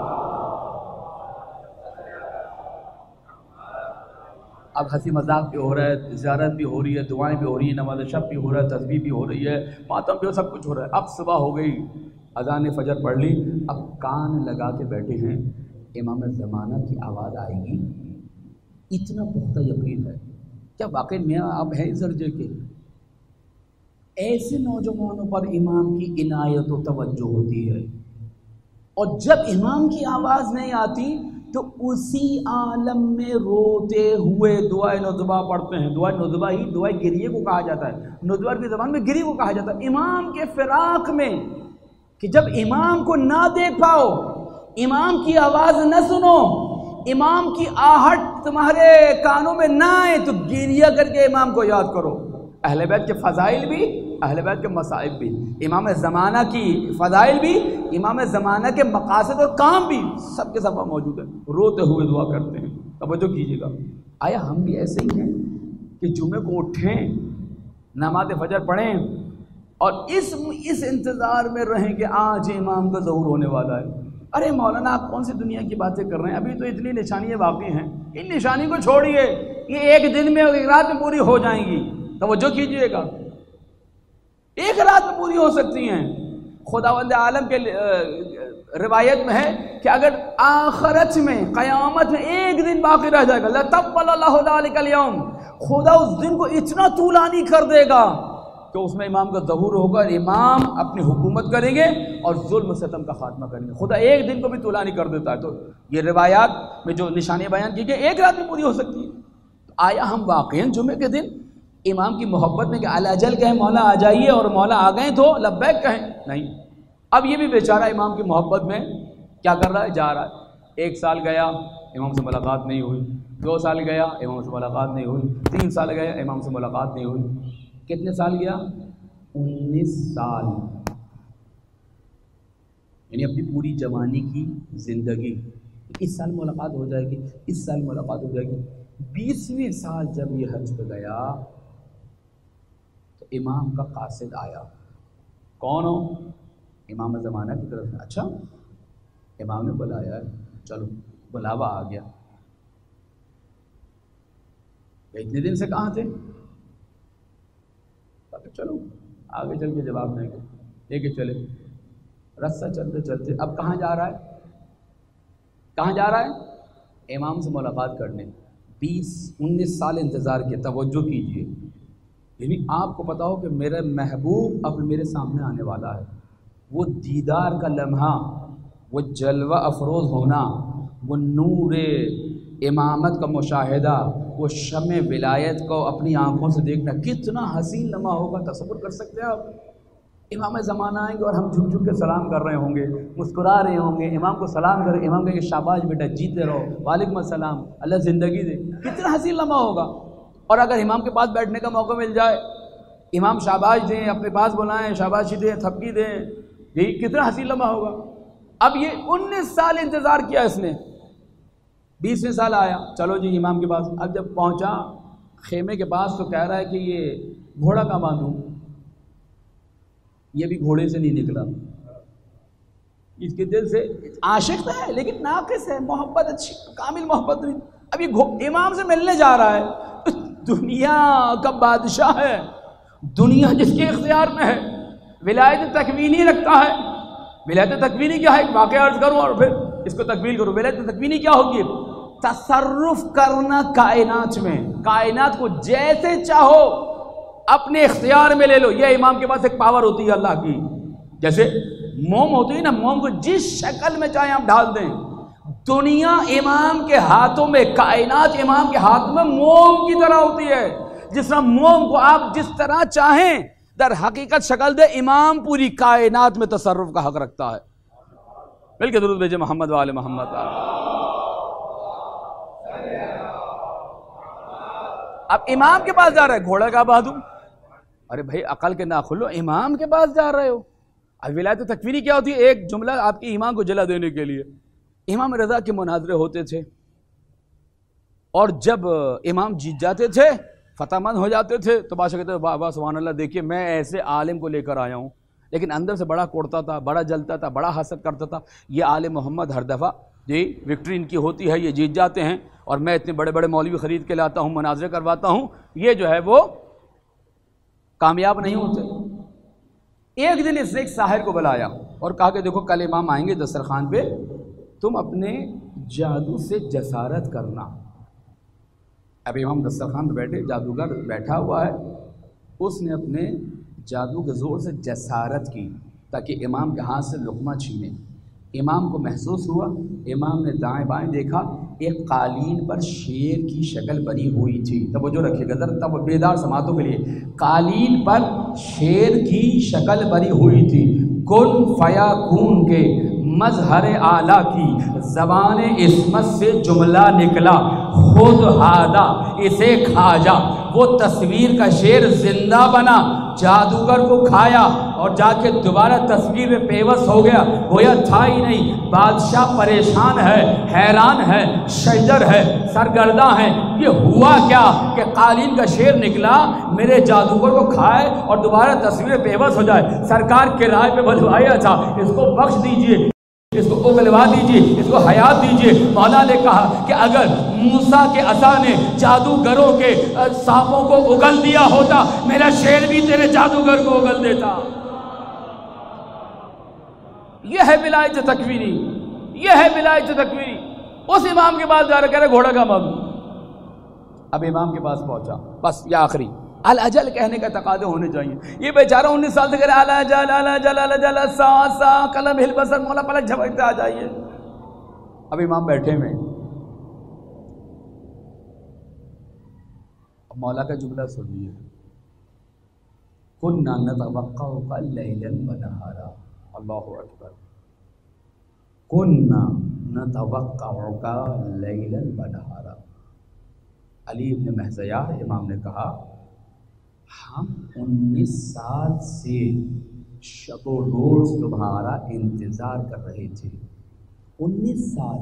اب ہنسی مذاق بھی ہو رہا ہے، زیارت بھی ہو رہی ہے، دعائیں بھی ہو رہی ہیں، نماز شب بھی ہو رہا ہے، تسبیح بھی ہو رہی ہے، ماتم بھی سب کچھ ہو رہا ہے. اب صبح ہو گئی، اذان فجر پڑھ لی، اب کان لگا کے بیٹھے ہیں امام زمانہ کی آواز آئے گی. اتنا پختہ یقین ہے. کیا واقعی میں اب ہے اس درجے کے؟ ایسے نوجوانوں پر امام کی عنایت و توجہ ہوتی ہے، اور جب امام کی آواز نہیں آتی تو اسی عالم میں روتے ہوئے دعائے ندبہ پڑھتے ہیں. دعائے ندبہ ہی دعائے گریے کو کہا جاتا ہے، ندبہ کی زبان میں گری کو کہا جاتا ہے. امام کے فراق میں کہ جب امام کو نہ دیکھ پاؤ، امام کی آواز نہ سنو، امام کی آہٹ تمہارے کانوں میں نہ آئے تو گریہ کر کے امام کو یاد کرو. اہل بیت کے فضائل بھی، اہل بیت کے مصائب بھی، امام زمانہ کی فضائل بھی، امام زمانہ کے مقاصد اور کام بھی سب کے سب موجود ہیں. روتے ہوئے دعا کرتے ہیں. توجہ کیجیے گا، آیا ہم بھی ایسے ہی ہیں کہ جمعے کو اٹھیں، نماز فجر پڑھیں اور اس انتظار میں رہیں کہ آج امام کا ظہور ہونے والا ہے؟ ارے مولانا آپ کون سی دنیا کی باتیں کر رہے ہیں؟ ابھی تو اتنی نشانیاں باقی ہیں. ان نشانی کو چھوڑیے، یہ ایک دن میں اور ایک رات میں پوری ہو جائیں گی. توجہ کیجیے گا، ایک رات میں پوری ہو سکتی ہیں. خداوند عالم کے روایت میں ہے کہ اگر آخرت میں، قیامت میں ایک دن باقی رہ جائے گا، لَتَقْبَلَ اللَّهُ ذَلِكَ الْيَوْمَ، خدا اس دن کو اتنا طولانی کر دے گا کہ اس میں امام کا ظہور ہوگا، امام اپنی حکومت کریں گے اور ظلم و ستم کا خاتمہ کریں گے. خدا ایک دن کو بھی طولانی کر دیتا ہے. تو یہ روایات میں جو نشانیاں بیان کی گئی ایک رات میں پوری ہو سکتی ہے. آیا ہم واقعاً جمعے کے دن امام کی محبت میں کہ الاجل کہیں مولا آ جائیے اور مولا آ گئے تو لبیک کہیں؟ نہیں. اب یہ بھی بیچارہ امام کی محبت میں کیا کر رہا ہے؟ جا رہا ہے. 1 سال گیا امام سے ملاقات نہیں ہوئی، 2 سال گیا امام سے ملاقات نہیں ہوئی، 3 سال گیا امام سے ملاقات نہیں ہوئی. کتنے سال گیا؟ 19 سال. یعنی اپنی پوری جوانی کی زندگی، اس سال ملاقات ہو جائے گی، اس سال ملاقات ہو جائے گی. 20ویں سال جب یہ حج پہ گیا تو امام کا قاصد آیا. کون ہو؟ امام زمانہ کی طرف سے. اچھا امام نے بلایا ہے، چلو بلاوا آ گیا. اتنے دن سے کہاں تھے؟ چلو آگے چل کے جواب دیں گے، لے کے چلے. رستہ چلتے چلتے اب کہاں جا رہا ہے؟ کہاں جا رہا ہے؟ امام سے ملاقات کرنے. 19 سال انتظار کیا. توجہ کیجیے، یعنی آپ کو پتا ہو کہ میرا محبوب اب میرے سامنے آنے والا ہے. وہ دیدار کا لمحہ، وہ جلوہ افروز ہونا، وہ نور امامت کا مشاہدہ، وہ شمع ولایت کو اپنی آنکھوں سے دیکھنا کتنا حسین لمحہ ہوگا، تصور کر سکتے ہیں آپ؟ امام زمانہ آئیں گے اور ہم جھک جھک کے سلام کر رہے ہوں گے، مسکرا رہے ہوں گے، امام کو سلام کریں، امام کہیں گے شاباش بیٹا جیتے رہو، وعلیکم السلام، اللہ زندگی دے، کتنا حسین لمحہ ہوگا۔ اور اگر امام کے پاس بیٹھنے کا موقع مل جائے، امام شاباش دیں، اپنے پاس بلائیں، شاباشی دیں، تھپکی دیں، یہی کتنا حسین لمحہ ہوگا۔ اب یہ 19 سال انتظار کیا اس نے، 20ویں سال آیا، چلو جی امام کے پاس۔ اب جب پہنچا خیمے کے پاس تو کہہ رہا ہے کہ یہ گھوڑا کہاں باندھوں؟ یہ بھی گھوڑے سے نہیں نکلا، اس کے دل سے عاشق ہے لیکن ناقص ہے، محبت اچھی کامل محبت نہیں۔ اب یہ امام سے ملنے جا رہا ہے، دنیا کا بادشاہ ہے، دنیا جس کے اختیار میں ہے، ولایت تکوینی رکھتا ہے۔ ولایت تکوینی کیا ہے؟ ایک واقعہ عرض کروں اور پھر اس کو تکمیل کروں۔ ولایت تکوینی کیا ہوگی؟ تصرف کرنا کائنات میں، کائنات کو جیسے چاہو اپنے اختیار میں لے لو۔ یہ امام کے پاس ایک پاور ہوتی ہے اللہ کی، جیسے موم ہوتی ہے نا، موم کو جس شکل میں چاہیں آپ ڈال دیں۔ دنیا امام کے ہاتھوں میں، کائنات امام کے ہاتھ میں موم کی طرح ہوتی ہے۔ جس طرح موم کو آپ جس طرح چاہیں در حقیقت شکل دے، امام پوری کائنات میں تصرف کا حق رکھتا ہے۔ مل کے درود بھیجے محمد و آل محمد۔ اب امام کے پاس جا رہا ہے، گھوڑا کا بہادو، ارے بھائی عقل کے ناخلو، امام کے پاس جا رہے ہو۔ اب ولایت تکوینی کیا ہوتی ہے؟ ایک جملہ آپ کی ایمان کو جلا دینے کے لیے۔ امام رضا کے مناظرے ہوتے تھے اور جب امام جیت جاتے تھے، فتح مند ہو جاتے تھے، تو بادشاہ کہتے تھے واہ سبحان اللہ، دیکھیے میں ایسے عالم کو لے کر آیا ہوں، لیکن اندر سے بڑا کوڑتا تھا، بڑا جلتا تھا، بڑا حسد کرتا تھا۔ یہ آل محمد ہر دفعہ جی وکٹری ان کی ہوتی ہے، یہ جیت جاتے ہیں اور میں اتنے بڑے بڑے مولوی خرید کے لاتا ہوں، مناظرے کرواتا ہوں، یہ جو ہے وہ کامیاب نہیں ہوتے۔ ایک دن اس نے ایک ساحر کو بلایا اور کہا کہ دیکھو کل امام آئیں گے دسترخوان پہ، تم اپنے جادو سے جسارت کرنا۔ اب امام دسترخوان پہ بیٹھے، جادوگر بیٹھا ہوا ہے، اس نے اپنے جادو کے زور سے جسارت کی تاکہ امام کے ہاتھ سے لقمہ چھینے۔ امام کو محسوس ہوا، امام نے دائیں بائیں دیکھا، ایک قالین پر شیر کی شکل بنی ہوئی تھی۔ توجہ رکھیے گا ذرا، تب بیدار سماعتوں کے لیے، قالین پر شیر کی شکل بنی ہوئی تھی۔ کن فیاکون کے مظہر اعلیٰ کی زبان عصمت سے جملہ نکلا، خود ہادہ اسے کھا جا۔ وہ تصویر کا شیر زندہ بنا، جادوگر کو کھایا اور جا کے دوبارہ تصویر میں پیوست ہو گیا، گویا تھا ہی نہیں۔ بادشاہ پریشان ہے، حیران ہے، شجر ہے، سرگرداں ہے، یہ ہوا کیا کہ قالین کا شیر نکلا، میرے جادوگر کو کھائے اور دوبارہ تصویر پیوست ہو جائے۔ سرکار کرائے پہ بلوایا تھا، اس کو بخش دیجئے، اس کو اگلوا دیجئے، اس کو حیات دیجئے۔ مولا نے کہا کہ اگر موسیٰ کے عصا نے جادوگروں کے سانپوں کو اگل دیا ہوتا، میرا شیر بھی تیرے جادوگر کو اگل دیتا۔ یہ ہے ولایت تکوینی، یہ ہے ولایت تکوینی۔ اس امام کے پاس جا رہا، کہہ رہے گھوڑا کا مانگو۔ اب امام کے پاس پہنچا، بس یہ آخری الاجل کہنے کا تقاضے ہونے چاہیے۔ یہ بیچارہ 19 سال سے کہہ رہا الاجل الاجل الاجل سا سا قلم ہل بسر، مولا پلک جھپکتے آ جائیے۔ اب امام بیٹھے میں، اب مولا کا جملہ سنیے، کنا نتوقعک لیلا ونہارا۔ اللہ اکبر، کنا نتوقعک لیلا ونہارا۔ علی ابن محزیار امام نے کہا ہم 19 سال سے شب و روز تمہارا انتظار کر رہے تھے۔ 19 سال،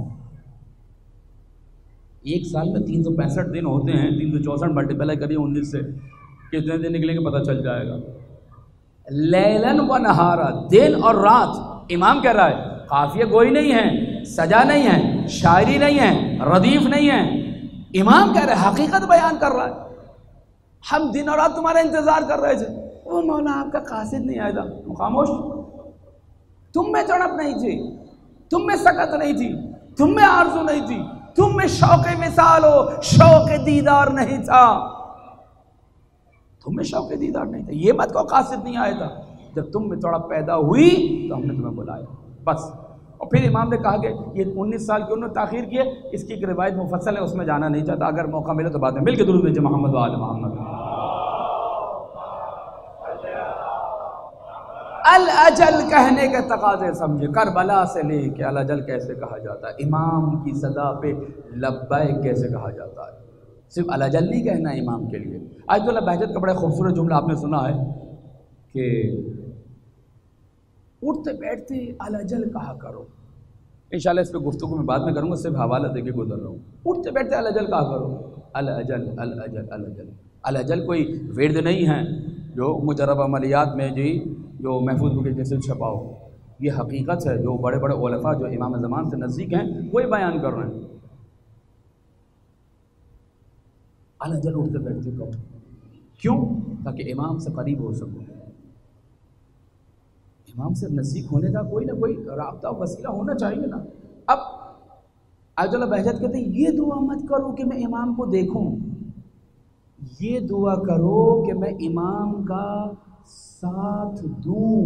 ایک سال میں 365 دن ہوتے ہیں، 364 ملٹیپلائی کریے 19 سے، کتنے دن نکلیں گے پتہ چل جائے گا۔ لیلن و نہارا، دن اور رات۔ امام کہہ رہا ہے قافیہ گوئی نہیں ہے، سجا نہیں ہے، شاعری نہیں ہے، ردیف نہیں ہے۔ امام کہہ رہا ہے، حقیقت بیان کر رہا ہے، ہم دن اور رات تمہارا انتظار کر رہے تھے۔ وہ مولا آپ کا قاصد نہیں آیا تھا، خاموش۔ تم میں تڑپ نہیں تھی، تم میں سکت نہیں تھی، تم میں آرزو نہیں تھی، تم میں شوق مثال ہو، شوق دیدار نہیں تھا، تم میں شوق دیدار نہیں تھا۔ یہ مت کو قاصد نہیں آیا تھا، جب تم میں تڑپ پیدا ہوئی تو ہم نے تمہیں بلایا۔ بس اور پھر امام نے کہا کہ یہ 19 سال کیوں انہوں نے تاخیر کی ہے، اس کی ایک روایت مفصل ہے، اس میں جانا نہیں چاہتا، اگر موقع ملے تو بعد میں مل کے درود بھیجیں محمد و آل محمد۔ الاجل کہنے کے تقاضے سمجھے، کربلا سے لے کے الاجل کیسے کہا جاتا ہے، امام کی صدا پہ لبیک کیسے کہا جاتا ہے، صرف الاجل نہیں کہنا ہے امام کے لیے۔ آیت اللہ بہجت کا بڑا خوبصورت جملہ آپ نے سنا ہے کہ اٹھتے بیٹھتے الاجل کہا کرو، انشاءاللہ اس پہ گفتگو میں بعد میں کروں گا، صرف حوالہ دے کے گزر رہا ہوں۔ اٹھتے بیٹھتے الاجل کہا کرو، الاجل الاجل الاجل۔ الاجل کوئی ورد نہیں ہے جو مجرب عملیات میں جو محفوظ ہو کے جیسے چھپاؤ، یہ حقیقت ہے جو بڑے بڑے علماء جو امام زمان سے نزدیک ہیں وہی بیان کر رہے ہیں۔ الاجل اٹھتے بیٹھتے کرو، کیوں؟ تاکہ امام سے قریب ہو سکو، امام سے نزدیک ہونے کا کوئی نہ کوئی رابطہ وسیلہ ہونا چاہیے نا۔ اب آیت اللہ بہجت کہتے ہیں یہ دعا مت کرو کہ میں امام کو دیکھوں، یہ دعا کرو کہ میں امام کا ساتھ دوں،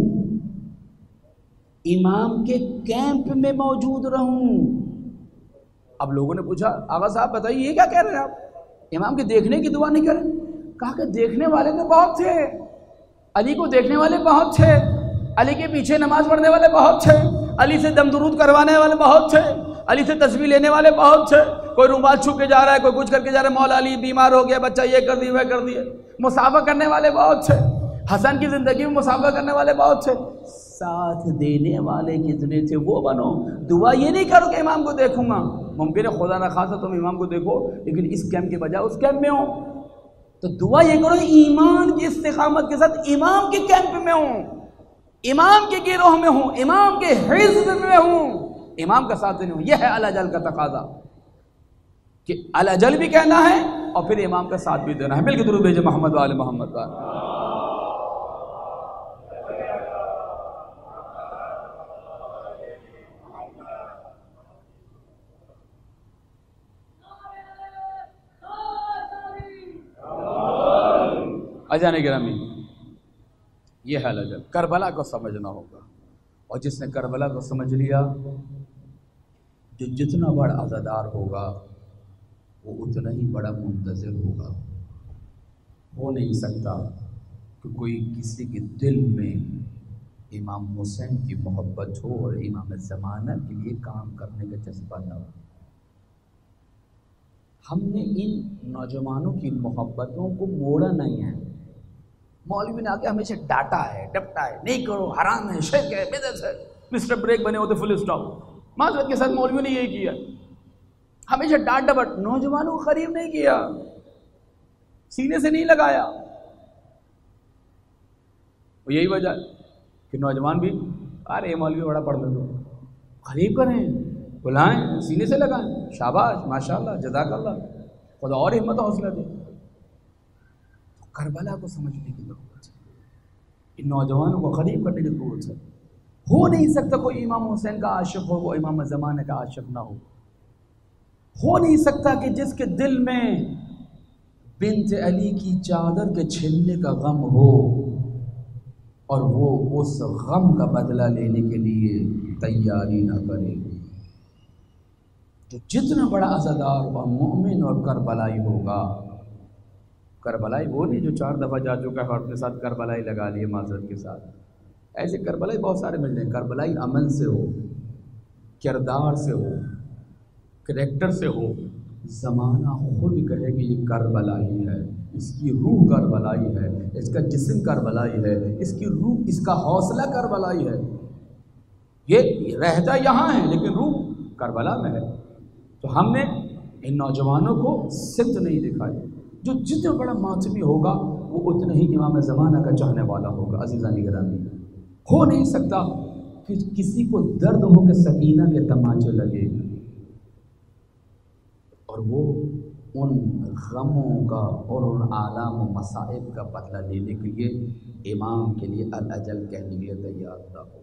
امام کے کیمپ میں موجود رہوں۔ اب لوگوں نے پوچھا آغا صاحب بتائیے یہ کیا کہہ رہے ہیں آپ، امام کے دیکھنے کی دعا نہیں کریں؟ کہا کہ دیکھنے والے تو بہت تھے، علی کو دیکھنے والے بہت تھے، علی کے پیچھے نماز پڑھنے والے بہت تھے، علی سے دم درود کروانے والے بہت تھے، علی سے تسبیح لینے والے بہت تھے، کوئی رومال چھو کے جا رہا ہے، کوئی کچھ کر کے جا رہا ہے، مولا علی بیمار ہو گیا، بچہ یہ کر دی وہ کر دی، مسافہ کرنے والے بہت تھے، حسن کی زندگی میں مسافہ کرنے والے بہت تھے، ساتھ دینے والے کتنے تھے وہ بنو۔ دعا یہ نہیں کرو کہ امام کو دیکھوں گا، ممکن ہے خدا نہ خواستہ تم امام کو دیکھو لیکن اس کیمپ کے بجائے اس کیمپ میں ہو، تو دعا یہ کرو ایمان کی استقامت کے ساتھ امام کے کیمپ میں ہوں، امام کے گروہ میں ہوں، امام کے حزب میں ہوں، امام کا ساتھ دینے ہوں۔ یہ ہے الاجل کا تقاضا کہ الاجل بھی کہنا ہے اور پھر امام کا ساتھ بھی دینا ہے۔ مل کے درود بھیجے محمد و آل محمد کا۔ اجانے گرامی یہ ہے الاجل، کربلا کو سمجھنا ہوگا، اور جس نے کربلا کو سمجھ لیا جو جتنا بڑا عزادار ہوگا وہ اتنا ہی بڑا منتظر ہوگا۔ ہو نہیں سکتا کہ کوئی کسی کے دل میں امام حسین کی محبت ہو اور امام زمانہ کے لیے کام کرنے کا جذبہ نہ ہو۔ ہم نے ان نوجوانوں کی محبتوں کو موڑا نہیں ہے، مولوی نے آ کے ہمیشہ ڈاٹا ہے ڈپٹا ہے، نہیں کرو حرام ہے شرک ہے بدعت ہے، مسٹر بریک بنے ہوتے فل اسٹاپ۔ معذرت کے ساتھ مولوی نے یہی کیا، ہمیشہ ڈانٹ ڈپٹ، نوجوانوں کو قریب نہیں کیا، سینے سے نہیں لگایا۔ یہی وجہ ہے کہ نوجوان بھی ارے یہ مولوی بڑا پڑھ لو، قریب کریں، بلائیں، سینے سے لگائیں، شاباش ماشاءاللہ جزاک اللہ، خدا اور ہمت و حوصلہ دے۔ کربلا کو سمجھنے کی ضرورت ہے، ان نوجوانوں کو قریب کرنے کی ضرورت ہے۔ ہو نہیں سکتا کوئی امام حسین کا عاشق ہو وہ امام زمانے کا عاشق نہ ہو نہیں سکتا کہ جس کے دل میں بنت علی کی چادر کے چھلنے کا غم ہو اور وہ اس غم کا بدلہ لینے کے لیے تیاری نہ کرے۔ جو جتنا بڑا عزادار و مومن اور کربلائی ہوگا، کربلائی وہ نہیں جو 4 دفعہ جا چکا ہے اور اپنے ساتھ کربلائی لگا لیے معذرت کے ساتھ، ایسے کربلائی بہت سارے مل جائیں۔ کربلائی عمل سے ہو، کردار سے ہو، کریکٹر سے ہو، زمانہ خود کہے کہ یہ کربلائی ہے، اس کی روح کربلائی ہے، اس کا جسم کربلائی ہے، اس کی روح، اس کا حوصلہ کربلائی ہے، یہ رہتا یہاں ہے لیکن روح کربلا میں ہے۔ تو ہم نے ان نوجوانوں کو سمت نہیں دکھائی، جو جتنا بڑا ماتمی ہوگا وہ اتنا ہی امام زمانہ کا چاہنے والا ہوگا۔ عزیزان گرامی، ہو نہیں سکتا کہ کسی کو درد ہو کہ سکینہ کے تماچے لگے اور وہ ان غموں کا اور ان آلام و مصائب کا بدلہ لینے کے لیے امام کے لیے الاجل کہنے کے لیے تیار نہ ہو۔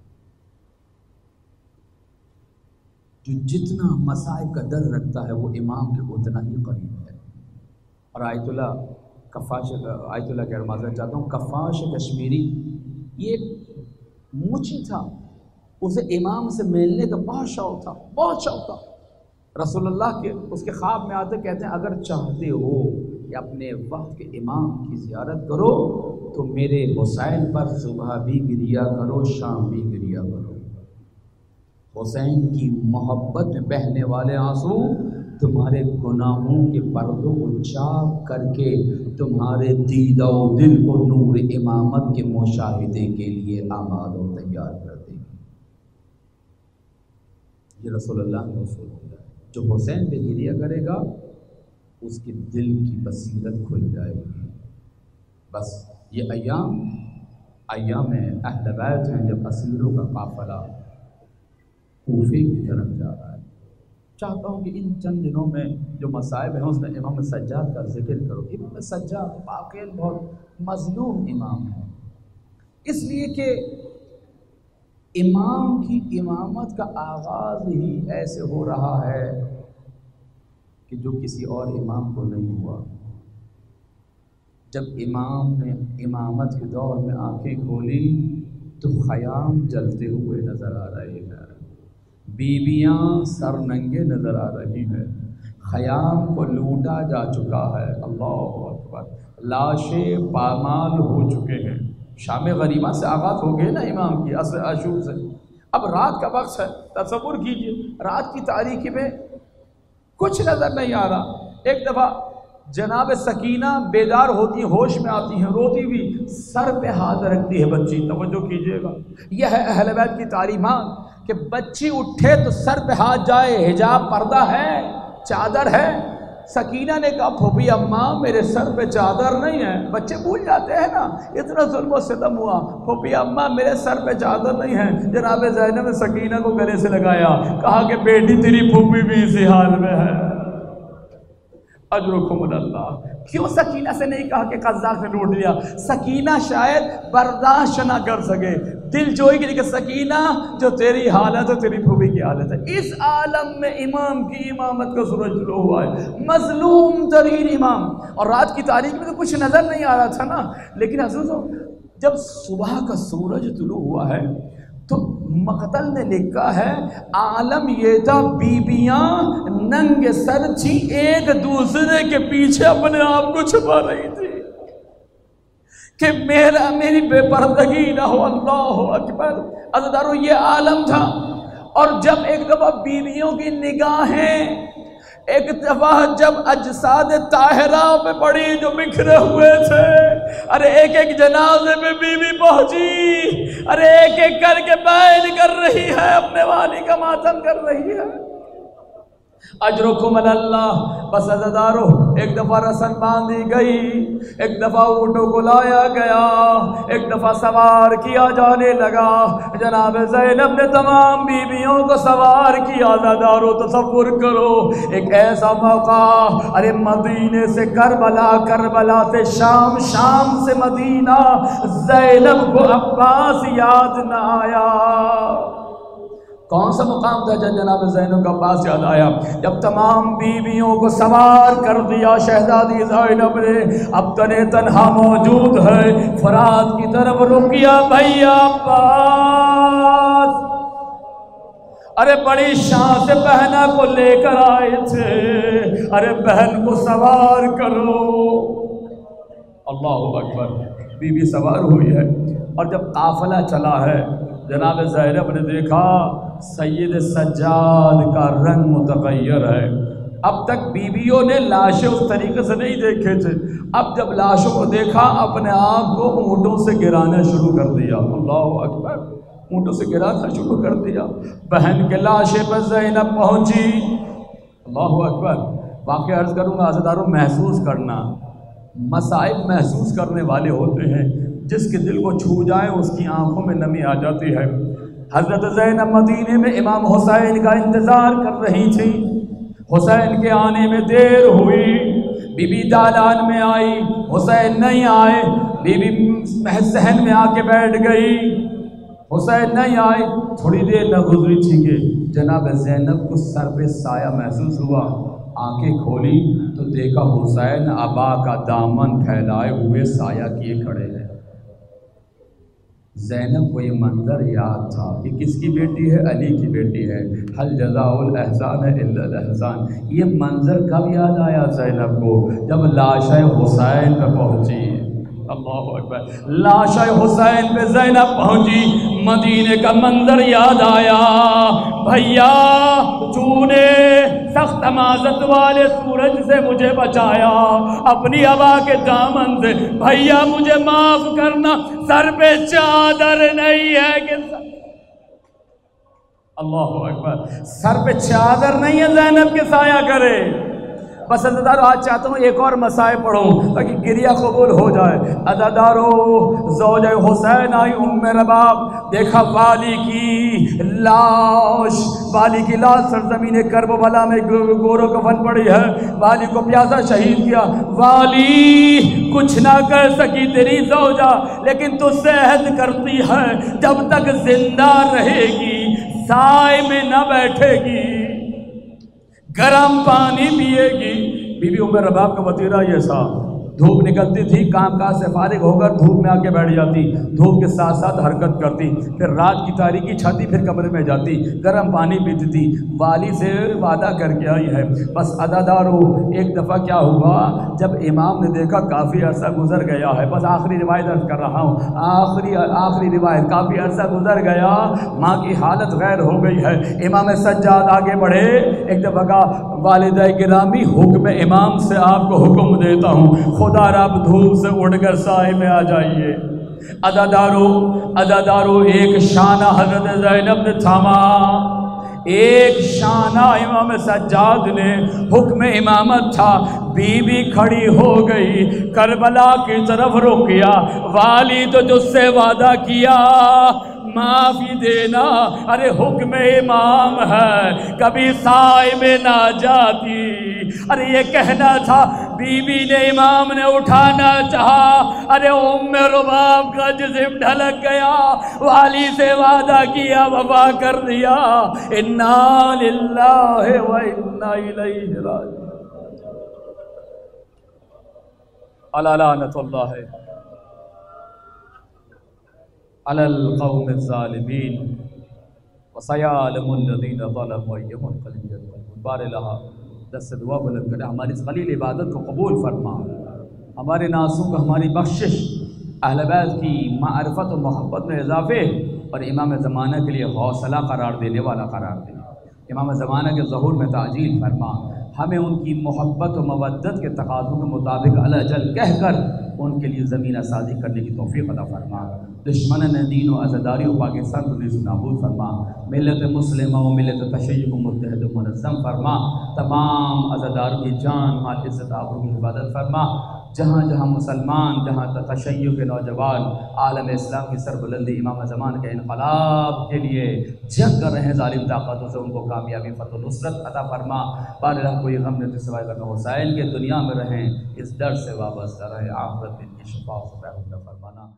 جو جتنا مصائب کا درد رکھتا ہے وہ امام کے اتنا ہی قریب ہے۔ اور آیت اللہ کہہ معذرت چاہتا ہوں، کفاش کشمیری یہ ایک موچی تھا، اسے امام سے ملنے کا بہت شوق تھا، بہت شوق تھا۔ رسول اللہ کے اس کے خواب میں آتے، کہتے ہیں اگر چاہتے ہو کہ اپنے وقت کے امام کی زیارت کرو تو میرے حسین پر صبح بھی گریا کرو، شام بھی گریا کرو۔ حسین کی محبت میں بہنے والے آنسو تمہارے گناہوں کے پردوں کو چاک کر کے تمہارے دیدہ و دل کو نور امامت کے مشاہدے کے لیے آماد و تیار کر دے گی۔ یہ رسول اللہ نے اصول کیا ہے، جو حسین پہ گریا کرے گا اس کے دل کی بصیرت کھل جائے گی۔ بس یہ ایام اہل بیت ہیں، جب اسیروں کا قافلہ کوفے کی طرف جا رہا ہے۔ چاہتا ہوں کہ ان چند دنوں میں جو مصائب ہیں اس میں امام سجاد کا ذکر کرو۔ امام سجاد واقعی بہت مظلوم امام ہے، اس لیے کہ امام کی امامت کا آغاز ہی ایسے ہو رہا ہے کہ جو کسی اور امام کو نہیں ہوا۔ جب امام نے امامت کے دور میں آنکھیں کھولی تو خیام جلتے ہوئے نظر آ رہے ہیں، بیویاں سر ننگے نظر آ رہی ہیں، خیام کو لوٹا جا چکا ہے، اللہ اکبر، لاشیں پامال ہو چکے ہیں۔ شام غریبہ سے آغاز ہو گئے نا امام کی، عصر عاشور سے، اب رات کا وقت ہے۔ تصور کیجئے رات کی تاریکی میں کچھ نظر نہیں آ رہا۔ ایک دفعہ جناب سکینہ بیدار ہوتی ہیں، ہوش میں آتی ہیں، روتی ہوئی سر پہ ہاتھ رکھتی ہے بچی۔ توجہ کیجئے گا، یہ ہے اہل بیت کی تعلیمات کہ بچی اٹھے تو سر پہ ہاتھ جائے، حجاب پردہ ہے، چادر ہے۔ سکینہ نے کہا پھوپھی اماں میرے سر پہ چادر نہیں ہے۔ بچے بھول جاتے ہیں نا، اتنا ظلم و ستم ہوا، پھوپھی اماں میرے سر پہ چادر نہیں ہے۔ جناب زینب نے سکینہ کو گلے سے لگایا، کہا کہ بیٹی تیری پھوپھی بھی اسی حال میں ہے، اجرکم اللہ۔ کیوں سکینہ سے نہیں کہا کہ قذاق نے لوٹ لیا؟ سکینہ شاید برداشت نہ کر سکے، دل جوئی کہ سکینہ جو تیری حالت ہے تیری پھوپھی کی حالت ہے۔ اس عالم میں امام کی امامت کا سورج طلوع ہوا ہے، مظلوم ترین امام، اور رات کی تاریک میں تو کچھ نظر نہیں آ رہا تھا نا۔ لیکن عزیزو جب صبح کا سورج طلوع ہوا ہے تو مقتل نے لکھا ہے عالم یہ تھا بیویاں ننگ سر تھی، ایک دوسرے کے پیچھے اپنے آپ کو چھپا رہی تھی کہ میری بے پردگی نہ ہو۔ اللہ اکبر، عزیزارو یہ عالم تھا۔ اور جب ایک دفعہ بیویوں کی نگاہیں ایک دفعہ جب اجساد طاہرہ پہ پڑی جو بکھرے ہوئے تھے، ارے ایک ایک جنازے پہ بیوی پہنچی، ارے ایک ایک کر کے بیان کر رہی ہے، اپنے والی کا ماتم کر رہی ہے۔ اجرکم اللہ۔ بس عزیزارو ایک دفعہ رسن باندھی گئی، ایک دفعہ اونٹوں کو لایا گیا، ایک دفعہ سوار کیا جانے لگا۔ جناب زینب نے تمام بیویوں کو سوار کیا۔ عزیزارو تصور کرو ایک ایسا موقع، ارے مدینے سے کربلا، کربلا سے شام، شام سے مدینہ، زینب کو عباس یاد نہ آیا۔ کون سا مقام تھا جب جناب زینب کا عباس یاد آیا؟ جب تمام بیویوں کو سوار کر دیا شہزادی زینب نے، اب تنے تنہا موجود ہے، فرات کی طرف رکیا بھیا عباس، ارے بڑی شان سے بہنہ کو لے کر آئے تھے، ارے بہن کو سوار کرو۔ اللہ اکبر، بی بی سوار ہوئی ہے، اور جب قافلہ چلا ہے جناب زینب نے دیکھا سید سجاد کا رنگ متغیر ہے۔ اب تک بیویوں نے لاشیں اس طریقے سے نہیں دیکھے تھے، اب جب لاشوں کو دیکھا اپنے آپ کو اونٹوں سے گرانا شروع کر دیا۔ اللہ اکبر، اونٹوں سے گرانا شروع کر دیا۔ بہن کے لاشے پر زینب پہنچی۔ اللہ اکبر، واقعہ عرض کروں گا عزیزارو، محسوس کرنا، مصائب محسوس کرنے والے ہوتے ہیں، جس کے دل کو چھو جائیں اس کی آنکھوں میں نمی آ جاتی ہے۔ حضرت زینب مدینے میں امام حسین کا انتظار کر رہی تھی۔ حسین کے آنے میں دیر ہوئی، بی بی دالان میں آئی، حسین نہیں آئے، بی بی صحن میں آ کے بیٹھ گئی، حسین نہیں آئے۔ تھوڑی دیر نہ گزری تھی کہ جناب زینب کو سر پہ سایہ محسوس ہوا، آنکھیں کھولی تو دیکھا حسین عبا کا دامن پھیلائے ہوئے سایہ کیے کھڑے ہیں۔ زینب کو یہ منظر یاد تھا کہ کس کی بیٹی ہے؟ علی کی بیٹی ہے. حل جزاء الاحسان الا الاحسان. یہ منظر کب یاد آیا زینب کو؟ جب لاش حسین پہ پہنچی. اللہ اکبر. لاش حسین پہ زینب پہنچی، مدینے کا منظر یاد آیا. بھیا تو نے سخت مازت والے سورج سے مجھے بچایا اپنی ہوا کے دامن سے. بھیا مجھے معاف کرنا، سر پہ چادر نہیں ہے کہ اللہ اکبر، سر پہ چادر نہیں ہے زینب کے سایہ کرے. بس عزادارو آج چاہتا ہوں ایک اور مسائل پڑھوں تاکہ گریہ قبول ہو جائے. عزادارو زوجہ حسین آئی ام رباب، دیکھا والی کی لاش، والی کی لاش سرزمین کربلا میں گور و کفن پڑی ہے. والی کو پیاسا شہید کیا. والی کچھ نہ کر سکی تیری زوجہ، لیکن تجھ سے عہد کرتی ہے جب تک زندہ رہے گی سائے میں نہ بیٹھے گی، گرم پانی پیے گی. بی بی ام رباب کا وطیرہ یہ تھا، دھوپ نکلتی تھی، کام کاج سے فارغ ہو کر دھوپ میں آ کے بیٹھ جاتی، دھوپ کے ساتھ ساتھ حرکت کرتی، پھر رات کی تاریکی چھاتی، پھر کمرے میں جاتی، گرم پانی پیتی تھی. والی سے وعدہ کر کے آئی ہے. بس عزادارو ایک دفعہ کیا ہوا، جب امام نے دیکھا کافی عرصہ گزر گیا ہے، بس آخری روایت عرض کر رہا ہوں، آخری روایت، کافی عرصہ گزر گیا، ماں کی حالت غیر ہو گئی ہے. امام سجاد آگے بڑھے. ایک دفعہ کا والدہ گرامی حکم امام سے آپ کو حکم دیتا ہوں، خدا رب دھوپ سے اڑ کر سائے میں آ جائیے. عزادارو ایک شانہ حضرت زینب نے تھاما، ایک شانہ امام سجاد نے، حکم امامت تھا. بی بی کھڑی ہو گئی، کربلا کی طرف رخ کیا. والی تو تجھ سے وعدہ کیا معافی دینا، ارے حکم امام ہے کبھی سائے میں نہ جاتی. ارے یہ کہنا تھا، بی بی نے امام نے اٹھانا چاہا، ارے ام رباب کا جسم ڈھلک گیا. والی سے وعدہ کیا، وفا کر دیا. انا للہ و انا الیہ راجعون. الا لعنۃ اللہ علی القوم الظالمین وسیعلم الذین ظلموا ای منقلب ینقلبون. بار الہ دست دعا بلند کرے، ہماری اس قلیل عبادت کو قبول فرما، ہمارے ناسوں کو ہماری بخشش، اہل بیت کی معرفت و محبت میں اضافے، اور امام زمانہ کے لیے حوصلہ قرار دینے والا قرار دے. امام زمانہ کے ظہور میں تعجیل فرما، ہمیں ان کی محبت و مودت کے تقاضوں کے مطابق الاجل کہہ کر ان کے لیے زمینہ سازی کرنے کی توفیق عطا فرما. دشمن دین و عزاداری و پاکستان کو نیز نابود فرما. ملت مسلمہ و ملت تشیع کو متحد و منظم فرما. تمام عزاداروں کی جان مال عزت آبرو کی حفاظت فرما. جہاں جہاں مسلمان، جہاں تشیع کے نوجوان عالم اسلام کی سربلندی، امام زمان کے انقلاب کے لیے جنگ کر رہے ہیں ظالم طاقتوں سے، ان کو کامیابی، فتح و نصرت عطا فرما. بارہ کوئی غم نہ سوائے کرنا حسین کے دنیا میں رہیں، اس در سے وابستہ رہے، آخرت میں ان کی شفاعت فرمانا.